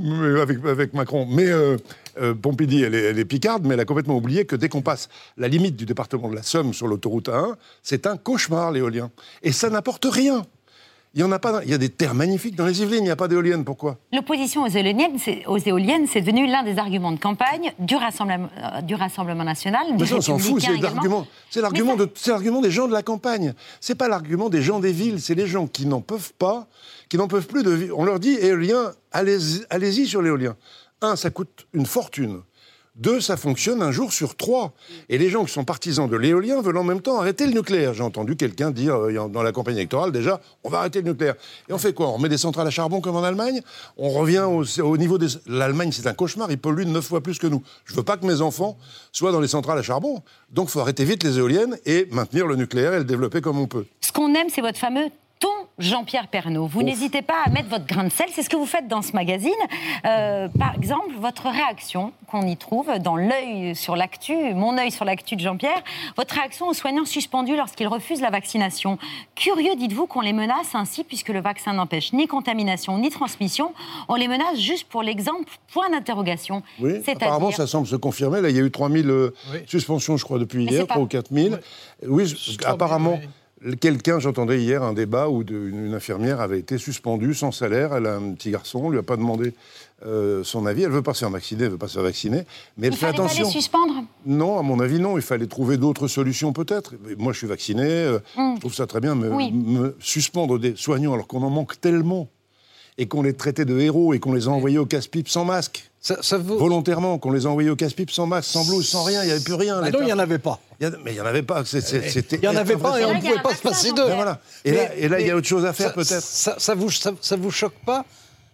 avec Macron. Mais Pompidou, elle est picarde, mais elle a complètement oublié que dès qu'on passe la limite du département de la Somme sur l'autoroute A1, c'est un cauchemar, l'éolien. Et ça n'apporte rien. Il y en a pas. Il y a des terres magnifiques dans les Yvelines, il n'y a pas d'éoliennes. Pourquoi ? L'opposition aux éoliennes, c'est devenu l'un des arguments de campagne du Rassemblement national. Mais ça, on s'en fout. C'est l'argument des gens de la campagne. C'est pas l'argument des gens des villes. C'est les gens qui n'en peuvent plus de vivre. On leur dit éolien, allez-y sur l'éolien. 1, ça coûte une fortune. 2, ça fonctionne un jour sur 3. Et les gens qui sont partisans de l'éolien veulent en même temps arrêter le nucléaire. J'ai entendu quelqu'un dire dans la campagne électorale, déjà, on va arrêter le nucléaire. Et on fait quoi ? On remet des centrales à charbon comme en Allemagne ? On revient au niveau des... L'Allemagne, c'est un cauchemar, ils polluent 9 fois plus que nous. Je veux pas que mes enfants soient dans les centrales à charbon. Donc il faut arrêter vite les éoliennes et maintenir le nucléaire et le développer comme on peut. Ce qu'on aime, c'est votre fameux ton Jean-Pierre Pernaut. Vous n'hésitez pas à mettre votre grain de sel, c'est ce que vous faites dans ce magazine. Par exemple, votre réaction qu'on y trouve dans l'œil sur l'actu, mon œil sur l'actu de Jean-Pierre, votre réaction aux soignants suspendus lorsqu'ils refusent la vaccination. Curieux, dites-vous, qu'on les menace ainsi, puisque le vaccin n'empêche ni contamination ni transmission. On les menace juste pour l'exemple, point d'interrogation. Oui, apparemment, ça semble se confirmer. Là, il y a eu 3000 suspensions, je crois, depuis hier, 3 ou 4000. Oui, apparemment... Quelqu'un, j'entendais hier un débat où une infirmière avait été suspendue sans salaire. Elle a un petit garçon, on ne lui a pas demandé son avis. Elle ne veut pas se faire vacciner, elle ne veut pas se faire vacciner. Mais elle fait attention. Il fallait pas les suspendre ? Non, à mon avis, non. Il fallait trouver d'autres solutions, peut-être. Moi, je suis vacciné. Je trouve ça très bien. Me suspendre des soignants alors qu'on en manque tellement et qu'on les traitait de héros et qu'on les a envoyés au casse-pipe sans masque. Volontairement, qu'on les a envoyés au casse-pipe sans masque, sans blouse, sans rien, il n'y avait plus rien. Ah non, il n'y en avait pas. Mais il n'y en avait pas. Il n'y en avait pas et on ne pouvait pas se passer d'eux. Voilà. Et là, il y a autre chose à faire, peut-être. Ça vous choque pas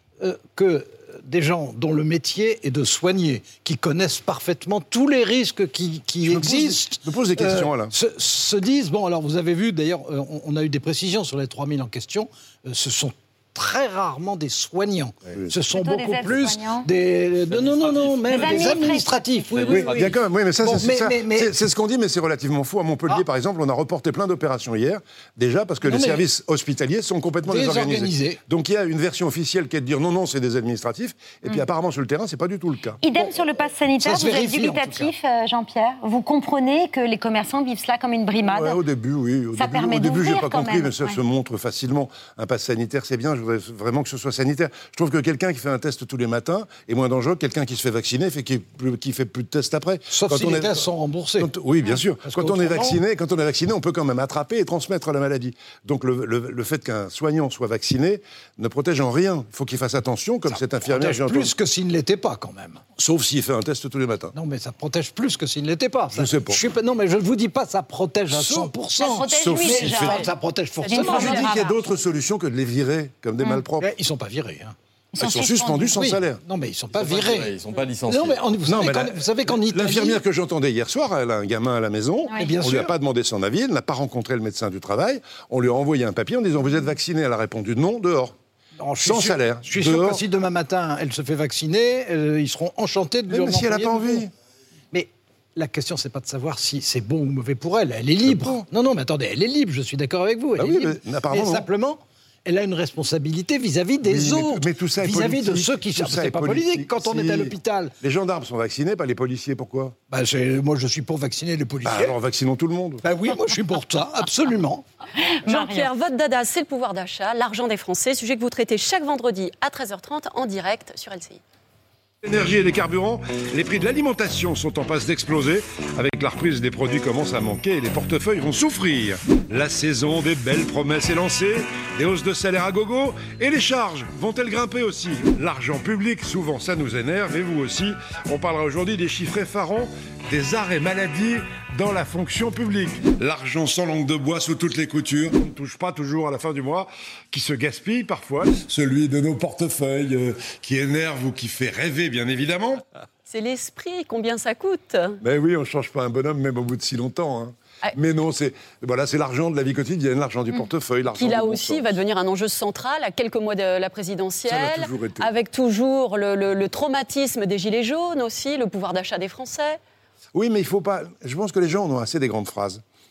que des gens dont le métier est de soigner, qui connaissent parfaitement tous les risques qui existent... Je me pose des questions, là. Se disent... Bon, alors, vous avez vu, d'ailleurs, on a eu des précisions sur les 3000 en question. Ce sont très rarement des soignants. Oui. Ce sont beaucoup plus des... Non, même des administratifs. Oui. Il y a quand même, mais ça, c'est ce qu'on dit, mais c'est relativement faux. À Montpellier, par exemple, on a reporté plein d'opérations hier, déjà parce que les services hospitaliers sont complètement désorganisés. Donc il y a une version officielle qui est de dire non, c'est des administratifs, et puis apparemment sur le terrain, c'est pas du tout le cas. Idem sur le pass sanitaire, vous êtes dubitatif, Jean-Pierre. Vous comprenez que les commerçants vivent cela comme une brimade ? Au début, oui. Au début, j'ai pas compris, mais ça se montre facilement. Un pass sanitaire, c'est bien. Je voudrais vraiment que ce soit sanitaire. Je trouve que quelqu'un qui fait un test tous les matins est moins dangereux que quelqu'un qui se fait vacciner qui fait plus de tests après. Sauf si les tests sont remboursés. Oui, bien sûr. Quand on est vacciné, on peut quand même attraper et transmettre la maladie. Donc le fait qu'un soignant soit vacciné ne protège en rien. Il faut qu'il fasse attention, comme cette infirmière. Ça protège plus que s'il ne l'était pas, quand même. Sauf s'il fait un test tous les matins. Non, mais ça protège plus que s'il ne l'était pas. Je ne sais pas. Non, mais je ne vous dis pas ça protège à 100%. Ça protège ça protège forcément. Je dis qu'il y a d'autres solutions que de les virer comme des malpropres. Ils ne sont pas virés. Ils sont suspendus sans salaire. Non, mais ils ne sont pas virés. Ils ne sont pas licenciés. Vous savez qu'en Italie... L'infirmière que j'entendais hier soir, elle a un gamin à la maison. On ne lui a pas demandé son avis, elle n'a pas rencontré le médecin du travail. On lui a envoyé un papier en disant « Vous êtes vacciné ?» Elle a répondu « Non, dehors ». Sans salaire. Je suis sûr que si demain matin, elle se fait vacciner, ils seront enchantés de lui envoyer. Mais si elle n'a pas envie. Mais la question, c'est pas de savoir si c'est bon ou mauvais pour elle. Elle est libre. Non, mais attendez, elle est libre, je suis d'accord avec vous. Elle est libre. Mais simplement... Elle a une responsabilité vis-à-vis des autres, mais tout ça est vis-à-vis de ceux qui cherchent. C'est pas politique quand on est à l'hôpital. Les gendarmes sont vaccinés, pas les policiers, pourquoi ? Moi, je suis pour vacciner les policiers. Alors vaccinons tout le monde. Oui, moi je suis pour ça, absolument. Jean-Pierre, votre dada, c'est le pouvoir d'achat, l'argent des Français, sujet que vous traitez chaque vendredi à 13h30 en direct sur LCI. L'énergie et les carburants, les prix de l'alimentation sont en passe d'exploser. Avec la reprise, des produits commencent à manquer et les portefeuilles vont souffrir. La saison des belles promesses est lancée, des hausses de salaire à gogo, et les charges vont-elles grimper aussi ? L'argent public, souvent ça nous énerve, et vous aussi. On parlera aujourd'hui des chiffres effarants, des arrêts maladie dans la fonction publique. L'argent sans langue de bois sous toutes les coutures, on ne touche pas toujours à la fin du mois, qui se gaspille parfois. Celui de nos portefeuilles, qui énerve ou qui fait rêver, bien évidemment. C'est l'esprit, combien ça coûte ? Mais oui, on ne change pas un bonhomme même au bout de si longtemps. Mais non, c'est l'argent de la vie quotidienne, l'argent du portefeuille, l'argent qui là aussi va devenir un enjeu central à quelques mois de la présidentielle, avec toujours le traumatisme des gilets jaunes aussi, le pouvoir d'achat des Français. Oui, mais il faut pas... Je pense que les gens en ont assez des grandes phrases.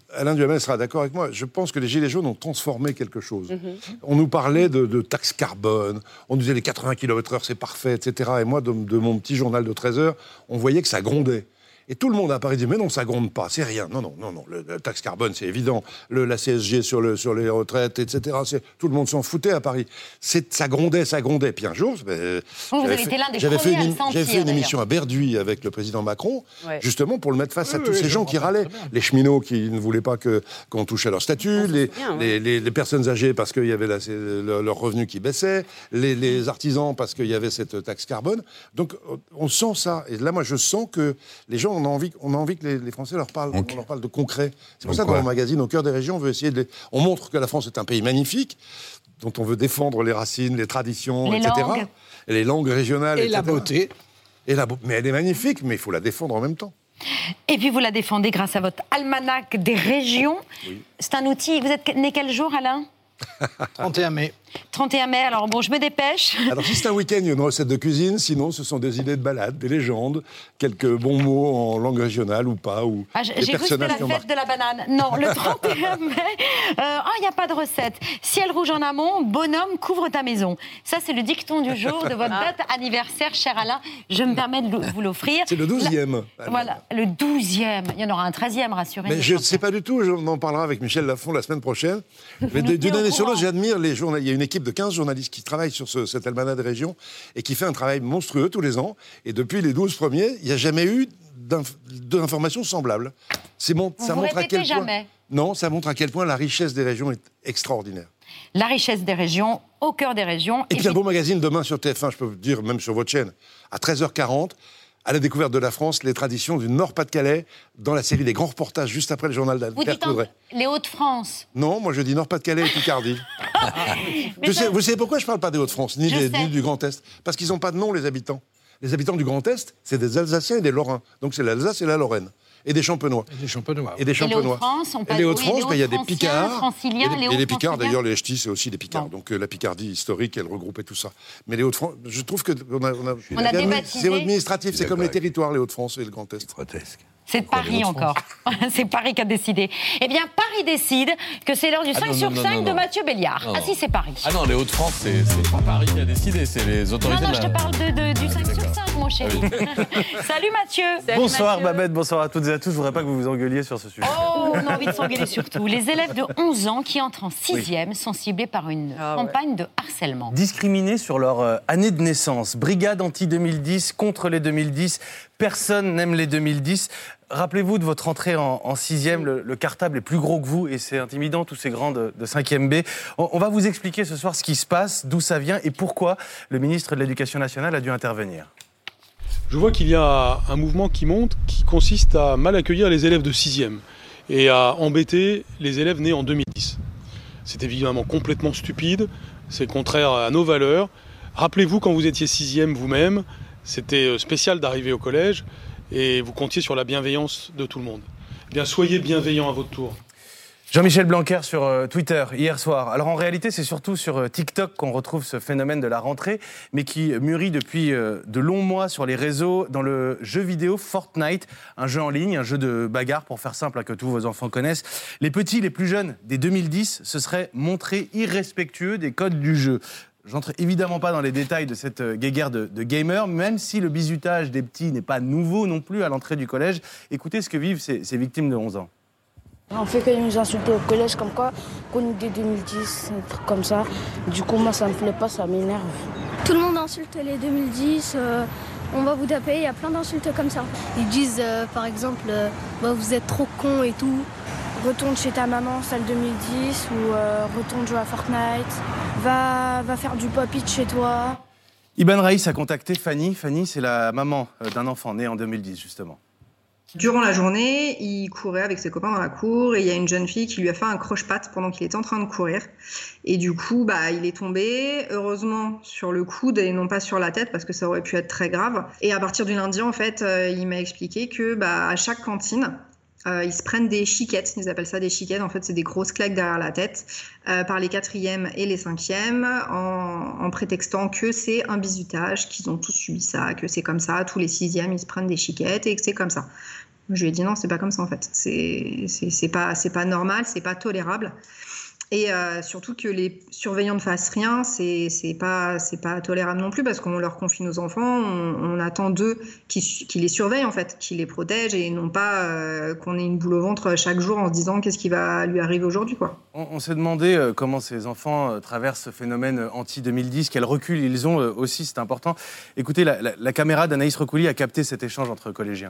Alain Duhamel sera d'accord avec moi, je pense que les Gilets jaunes ont transformé quelque chose. On nous parlait de taxe carbone, on nous disait les 80 km/h c'est parfait, etc. Et moi, de mon petit journal de 13 heures, on voyait que ça grondait. Et tout le monde à Paris dit, mais non, ça gronde pas, c'est rien. Non, la taxe carbone, c'est évident. La CSG sur les retraites, etc. Tout le monde s'en foutait à Paris. Ça grondait. Puis un jour... vous avez été l'un des premiers à le sentir, j'avais fait une émission à Berduy avec le président Macron, justement pour le mettre face à tous ces gens qui râlaient. Les cheminots qui ne voulaient pas qu'on touche à leur statut, les personnes âgées parce qu'il y avait leur revenu qui baissait, les artisans parce qu'il y avait cette taxe carbone. Donc on sent ça. Et là, moi, je sens que les gens... On a envie que les Français leur parlent de concret. C'est pour ça que dans le magazine Au cœur des régions, on veut essayer on montre que la France est un pays magnifique, dont on veut défendre les racines, les traditions, etc. Et les langues régionales, et etc. La beauté. Mais elle est magnifique, mais il faut la défendre en même temps. Et puis vous la défendez grâce à votre almanach des régions. Oui. C'est un outil. Vous êtes né quel jour, Alain ? 31 mai. 31 mai, alors bon, je me dépêche. Alors si c'est un week-end, il y a une recette de cuisine, sinon ce sont des idées de balade, des légendes, quelques bons mots en langue régionale ou pas, ou j'ai cru que c'était la fête de la banane. Non, le 31 mai, il n'y a pas de recette. Ciel rouge en amont, bonhomme couvre ta maison. Ça, c'est le dicton du jour de votre date anniversaire, cher Alain. Je me permets de vous l'offrir. C'est le 12e. Voilà, le 12e. Il y en aura un 13e, rassurez-vous. Mais je ne sais pas du tout, on en parlera avec Michel Lafon la semaine prochaine. Mais d'une année sur l'autre, j'admire les journalistes. Il y a une équipe de 15 journalistes qui travaillent sur cet almanach des régions et qui fait un travail monstrueux tous les ans. Et depuis les 12 premiers, il n'y a jamais eu d'informations semblables. Ça montre à quel point... Non, ça montre à quel point la richesse des régions est extraordinaire. La richesse des régions, au cœur des régions. Et puis un beau magazine demain sur TF1, je peux vous dire, même sur votre chaîne, à 13h40, à la découverte de la France, les traditions du Nord-Pas-de-Calais, dans la série des grands reportages, juste après le journal d'Albert Coudray. Les Hauts-de-France. Non, moi je dis Nord-Pas-de-Calais et Picardie. Vous savez pourquoi je ne parle pas des Hauts-de-France, ni du Grand Est ? Parce qu'ils n'ont pas de nom, les habitants. Les habitants du Grand Est, c'est des Alsaciens et des Lorrains. Donc c'est l'Alsace et la Lorraine. Et des Champenois. Et des Champenois. Et des Champenois. Et les Hauts-de-France, il y a des Picards. Et les Picards, d'ailleurs, les Ch'tis, c'est aussi des Picards. Bon. Donc la Picardie historique, elle regroupait tout ça. Mais les Hauts-de-France, je trouve que c'est administratif, c'est comme les territoires, les Hauts-de-France et le Grand Est. Grotesque. C'est Paris encore. C'est Paris qui a décidé. Eh bien, Paris décide que c'est l'heure du 5 sur 5 de Mathieu Béliard. Ah si, c'est Paris. Ah non, les Hauts-de-France, c'est pas Paris qui a décidé, c'est les autorités. Non, je te parle du 5 sur 5, mon chéri. Salut Mathieu. Bonsoir Babette, bonsoir à toutes et à tous. Je voudrais pas que vous vous engueuliez sur ce sujet. Oh, on a envie de s'engueuler surtout. Les élèves de 11 ans qui entrent en 6e sont ciblés par une campagne de harcèlement. Discriminés sur leur année de naissance. Brigade anti-2010 contre les 2010. Personne n'aime les 2010. Rappelez-vous de votre entrée en 6e, le cartable est plus gros que vous et c'est intimidant, tous ces grands de 5e B. On va vous expliquer ce soir ce qui se passe, d'où ça vient et pourquoi le ministre de l'Éducation nationale a dû intervenir. Je vois qu'il y a un mouvement qui monte qui consiste à mal accueillir les élèves de 6e et à embêter les élèves nés en 2010. C'est évidemment complètement stupide, c'est contraire à nos valeurs. Rappelez-vous quand vous étiez 6e vous-même, c'était spécial d'arriver au collège et vous comptiez sur la bienveillance de tout le monde. Eh bien, soyez bienveillants à votre tour. Jean-Michel Blanquer sur Twitter hier soir. Alors en réalité, c'est surtout sur TikTok qu'on retrouve ce phénomène de la rentrée, mais qui mûrit depuis de longs mois sur les réseaux dans le jeu vidéo Fortnite, un jeu en ligne, un jeu de bagarre pour faire simple, que tous vos enfants connaissent. Les petits, les plus jeunes des 2010 se seraient montrés irrespectueux des codes du jeu. J'entre évidemment pas dans les détails de cette guéguerre de gamers, même si le bizutage des petits n'est pas nouveau non plus à l'entrée du collège. Écoutez ce que vivent ces victimes de 11 ans. On fait que nous insulter au collège comme quoi, qu'on est des 2010, un truc comme ça. Du coup, moi, ça me plaît pas, ça m'énerve. Tout le monde insulte les 2010, on va vous taper, il y a plein d'insultes comme ça. Ils disent, par exemple, vous êtes trop con et tout. Retourne chez ta maman, salle 2010, ou retourne jouer à Fortnite. Va faire du pop-it chez toi. Iban Raïs a contacté Fanny. Fanny, c'est la maman d'un enfant né en 2010, justement. Durant la journée, il courait avec ses copains dans la cour et il y a une jeune fille qui lui a fait un croche-patte pendant qu'il était en train de courir. Et du coup, il est tombé, heureusement, sur le coude et non pas sur la tête parce que ça aurait pu être très grave. Et à partir du lundi, en fait, il m'a expliqué que à chaque cantine, ils se prennent des chiquettes, ils appellent ça des chiquettes, en fait c'est des grosses claques derrière la tête, par les 4e et les 5e, en prétextant que c'est un bizutage, qu'ils ont tous subi ça, que c'est comme ça, tous les 6e ils se prennent des chiquettes et que c'est comme ça. Je lui ai dit non, c'est pas comme ça en fait. C'est pas normal, c'est pas tolérable. Et surtout que les surveillants ne fassent rien, c'est pas tolérable non plus parce qu'on leur confie nos enfants, on attend d'eux qu'ils les surveillent en fait, qu'ils les protègent et non pas qu'on ait une boule au ventre chaque jour en se disant qu'est-ce qui va lui arriver aujourd'hui, quoi. On s'est demandé comment ces enfants traversent ce phénomène anti-2010, quel recul ils ont aussi, c'est important. Écoutez, la caméra d'Anaïs Recouli a capté cet échange entre collégiens.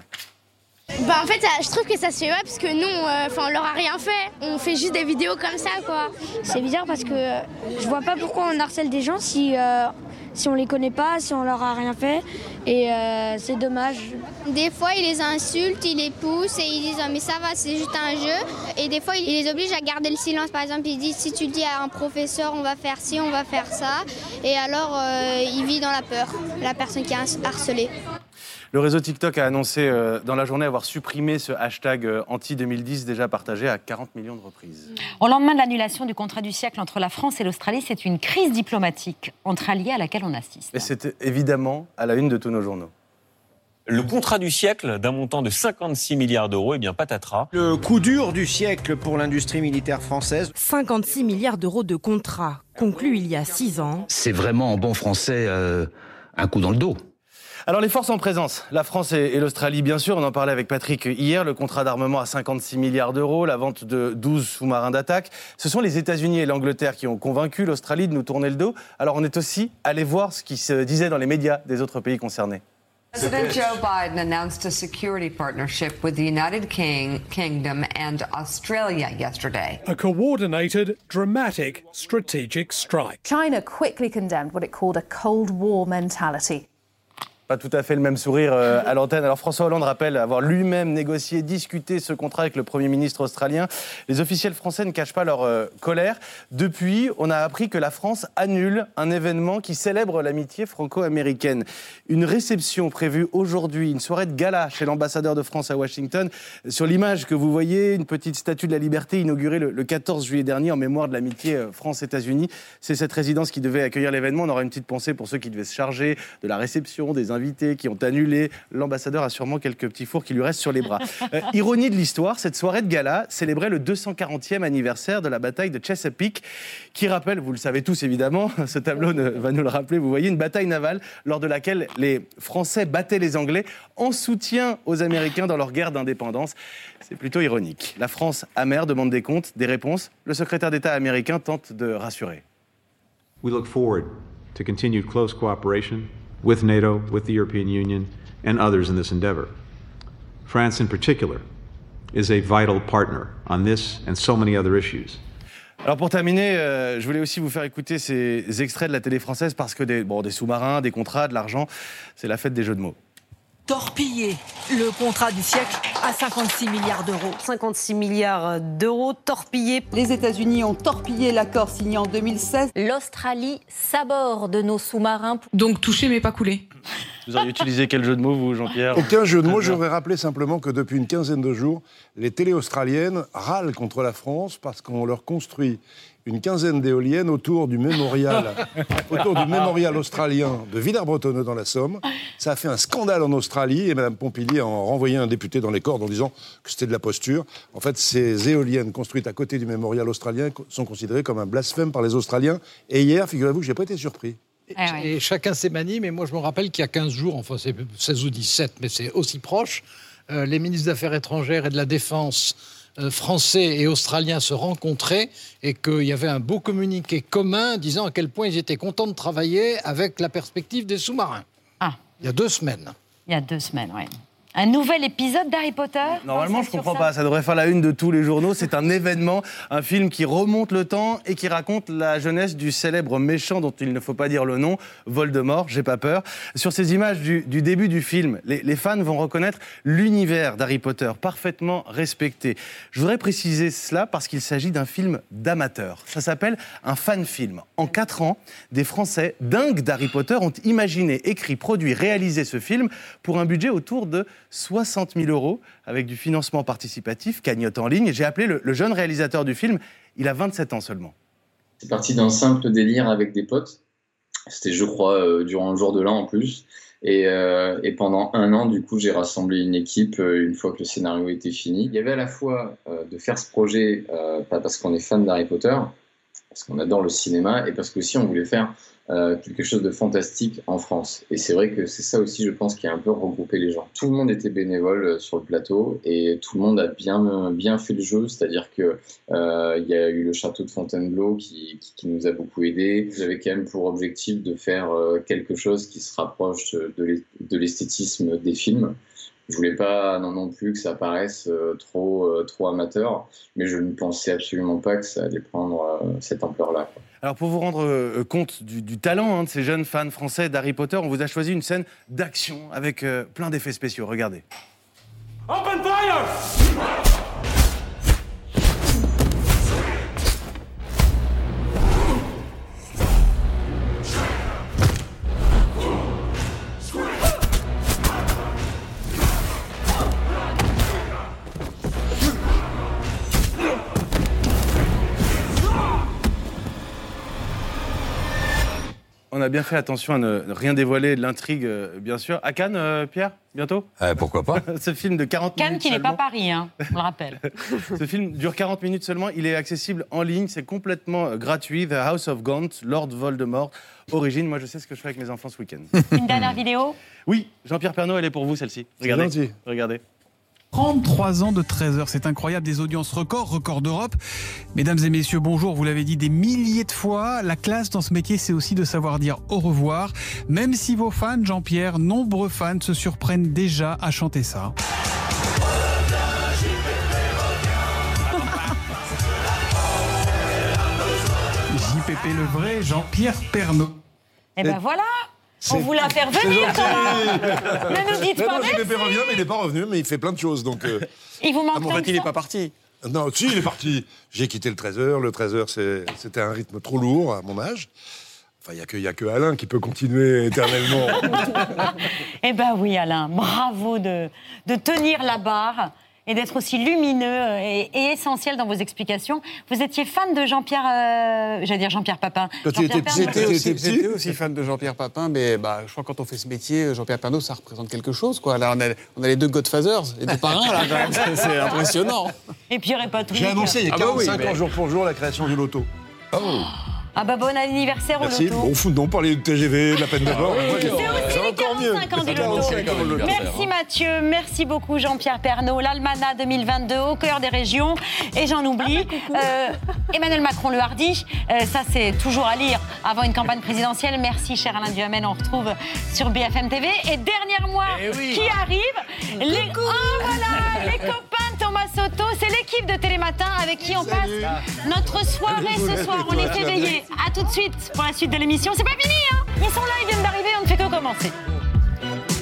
En fait, je trouve que ça se fait pas parce que nous, on leur a rien fait. On fait juste des vidéos comme ça, quoi. C'est bizarre parce que je vois pas pourquoi on harcèle des gens si on les connaît pas, si on leur a rien fait. Et c'est dommage. Des fois, ils les insultent, ils les poussent et ils disent « mais ça va, c'est juste un jeu ». Et des fois, ils les obligent à garder le silence. Par exemple, ils disent « si tu dis à un professeur, on va faire ci, on va faire ça ». Et alors, il vit dans la peur, la personne qui a harcelé. Le réseau TikTok a annoncé dans la journée avoir supprimé ce hashtag anti-2010 déjà partagé à 40 millions de reprises. Au lendemain de l'annulation du contrat du siècle entre la France et l'Australie, c'est une crise diplomatique entre alliés à laquelle on assiste. Et c'est évidemment à la une de tous nos journaux. Le contrat du siècle d'un montant de 56 milliards d'euros, eh bien patatras. Le coup dur du siècle pour l'industrie militaire française. 56 milliards d'euros de contrat conclus il y a 6 ans. C'est vraiment en bon français un coup dans le dos. Alors les forces en présence, la France et l'Australie bien sûr, on en parlait avec Patrick hier, le contrat d'armement à 56 milliards d'euros, la vente de 12 sous-marins d'attaque. Ce sont les États-Unis et l'Angleterre qui ont convaincu l'Australie de nous tourner le dos. Alors on est aussi allé voir ce qui se disait dans les médias des autres pays concernés. President Joe Biden announced a security partnership with the United Kingdom and Australia yesterday. A coordinated, dramatic, strategic strike. China quickly condemned what it called a Cold War mentality. Pas tout à fait le même sourire à l'antenne. Alors François Hollande rappelle avoir lui-même négocié, discuté ce contrat avec le Premier ministre australien. Les officiels français ne cachent pas leur colère. Depuis, on a appris que la France annule un événement qui célèbre l'amitié franco-américaine. Une réception prévue aujourd'hui, une soirée de gala chez l'ambassadeur de France à Washington. Sur l'image que vous voyez, une petite statue de la liberté inaugurée le 14 juillet dernier en mémoire de l'amitié France-États-Unis. C'est cette résidence qui devait accueillir l'événement. On aura une petite pensée pour ceux qui devaient se charger de la réception, des invités qui ont annulé. L'ambassadeur a sûrement quelques petits fours qui lui restent sur les bras. Ironie de l'histoire, cette soirée de gala célébrait le 240e anniversaire de la bataille de Chesapeake, qui rappelle, vous le savez tous évidemment, ce tableau va nous le rappeler, vous voyez, une bataille navale lors de laquelle les Français battaient les Anglais en soutien aux Américains dans leur guerre d'indépendance. C'est plutôt ironique. La France amère demande des comptes, des réponses. Le secrétaire d'État américain tente de rassurer. We look forward to continued close cooperation with NATO, with the European Union, and others in this endeavor. France, in particular, is a vital partner on this and so many other issues. Alors pour terminer, je voulais aussi vous faire écouter ces extraits de la télé française parce que des sous-marins, des contrats, de l'argent, c'est la fête des jeux de mots. Torpillé, le contrat du siècle à 56 milliards d'euros. 56 milliards d'euros torpillés. Les États-Unis ont torpillé l'accord signé en 2016. L'Australie s'aborde de nos sous-marins. Donc touché mais pas coulé. Vous auriez utilisé quel jeu de mots, vous, Jean-Pierre ? Aucun jeu de mots. J'aurais rappelé simplement que depuis une quinzaine de jours, les télés australiennes râlent contre la France parce qu'on leur construit une quinzaine d'éoliennes autour du mémorial australien de Villers-Bretonneux dans la Somme. Ça a fait un scandale en Australie et Mme Pompili a renvoyé un député dans les cordes en disant que c'était de la posture. En fait, ces éoliennes construites à côté du mémorial australien sont considérées comme un blasphème par les Australiens. Et hier, figurez-vous que je n'ai pas été surpris. Et chacun ses manies, mais moi je me rappelle qu'il y a 15 jours, enfin c'est 16 ou 17, mais c'est aussi proche, les ministres des Affaires étrangères et de la Défense français et australiens se rencontraient et qu'il y avait un beau communiqué commun disant à quel point ils étaient contents de travailler avec la perspective des sous-marins. Ah. Il y a 2 semaines. Il y a 2 semaines, oui. Un nouvel épisode d'Harry Potter. Normalement, je comprends pas. Ça devrait faire la une de tous les journaux. C'est un événement, un film qui remonte le temps et qui raconte la jeunesse du célèbre méchant dont il ne faut pas dire le nom, Voldemort. J'ai pas peur. Sur ces images du début du film, les fans vont reconnaître l'univers d'Harry Potter, parfaitement respecté. Je voudrais préciser cela parce qu'il s'agit d'un film d'amateur. Ça s'appelle un fan-film. En 4 ans, des Français dingues d'Harry Potter ont imaginé, écrit, produit, réalisé ce film pour un budget autour de 60 000 € avec du financement participatif, cagnotte en ligne. J'ai appelé le jeune réalisateur du film, il a 27 ans seulement. C'est parti d'un simple délire avec des potes. C'était, je crois, durant le jour de l'an en plus. Et pendant 1 an, du coup, j'ai rassemblé une équipe une fois que le scénario était fini. Il y avait à la fois de faire ce projet, pas parce qu'on est fan d'Harry Potter, parce qu'on adore le cinéma, et parce qu'aussi on voulait faire quelque chose de fantastique en France. Et c'est vrai que c'est ça aussi, je pense, qui a un peu regroupé les gens. Tout le monde était bénévole sur le plateau et tout le monde a bien fait le jeu, c'est-à-dire que il y a eu le château de Fontainebleau qui nous a beaucoup aidés. J'avais quand même pour objectif de faire quelque chose qui se rapproche de l'esthétisme des films. Je voulais pas non plus que ça paraisse trop amateur, mais je ne pensais absolument pas que ça allait prendre cette ampleur-là. Alors pour vous rendre compte du talent de ces jeunes fans français d'Harry Potter, on vous a choisi une scène d'action avec plein d'effets spéciaux. Regardez. Open fire! On a bien fait attention à ne rien dévoiler de l'intrigue, bien sûr. À Cannes, Pierre, bientôt ? Pourquoi pas ? Ce film de 40 Cannes minutes qui n'est seulement. pas Paris, hein, on le rappelle. Ce film dure 40 minutes seulement. Il est accessible en ligne. C'est complètement gratuit. The House of Gaunt, Lord Voldemort. Origine, moi je sais ce que je fais avec mes enfants ce week-end. Une dernière vidéo ? Oui, Jean-Pierre Pernaut, elle est pour vous celle-ci. Regardez. Regardez. 33 ans de 13 heures, c'est incroyable, des audiences record d'Europe. Mesdames et messieurs, bonjour, vous l'avez dit des milliers de fois, la classe dans ce métier, c'est aussi de savoir dire au revoir. Même si vos fans, Jean-Pierre, nombreux fans se surprennent déjà à chanter ça. JPP le vrai, Jean-Pierre Pernaut. Et ben voilà, on vous l'a fait revenir quand même. Ne nous dites pas JPP revient, mais il n'est pas revenu, mais il fait plein de choses. Donc, il vous manque en fait, il n'est pas parti. Non, si, il est parti. J'ai quitté le 13h. Le 13h, c'était un rythme trop lourd à mon âge. Enfin, il n'y a que Alain qui peut continuer éternellement. Eh ben oui, Alain, bravo de tenir la barre et d'être aussi lumineux et essentiel dans vos explications. Vous étiez fan de Jean-Pierre... j'allais dire Jean-Pierre Papin. J'étais aussi fan de Jean-Pierre Papin, mais je crois que quand on fait ce métier, Jean-Pierre Pernaut, ça représente quelque chose, quoi. Là, on a les deux Godfathers, les deux parrains, là, quand même. C'est impressionnant. Et puis, il n'y aurait pas tout. J'ai annoncé il y a 45 ans, jour pour jour, la création du loto. Oh. Ah bah bon anniversaire au loto. Merci, bon fout, non, parler de TGV, de la peine de mort. C'est encore mieux. Merci Mathieu, merci beaucoup Jean-Pierre Pernaut, l'Almanach 2022 au cœur des régions. Et j'en oublie, Emmanuel Macron le hardi, ça c'est toujours à lire avant une campagne présidentielle. Merci cher Alain Duhamel, on retrouve sur BFM TV. Et dernier mois qui arrive, les copains de Thomas Soto, c'est l'équipe de Télématin avec qui on passe notre soirée ce soir, on les fait veiller. A tout de suite pour la suite de l'émission. C'est pas fini, hein. Ils sont là, ils viennent d'arriver, on ne fait que commencer.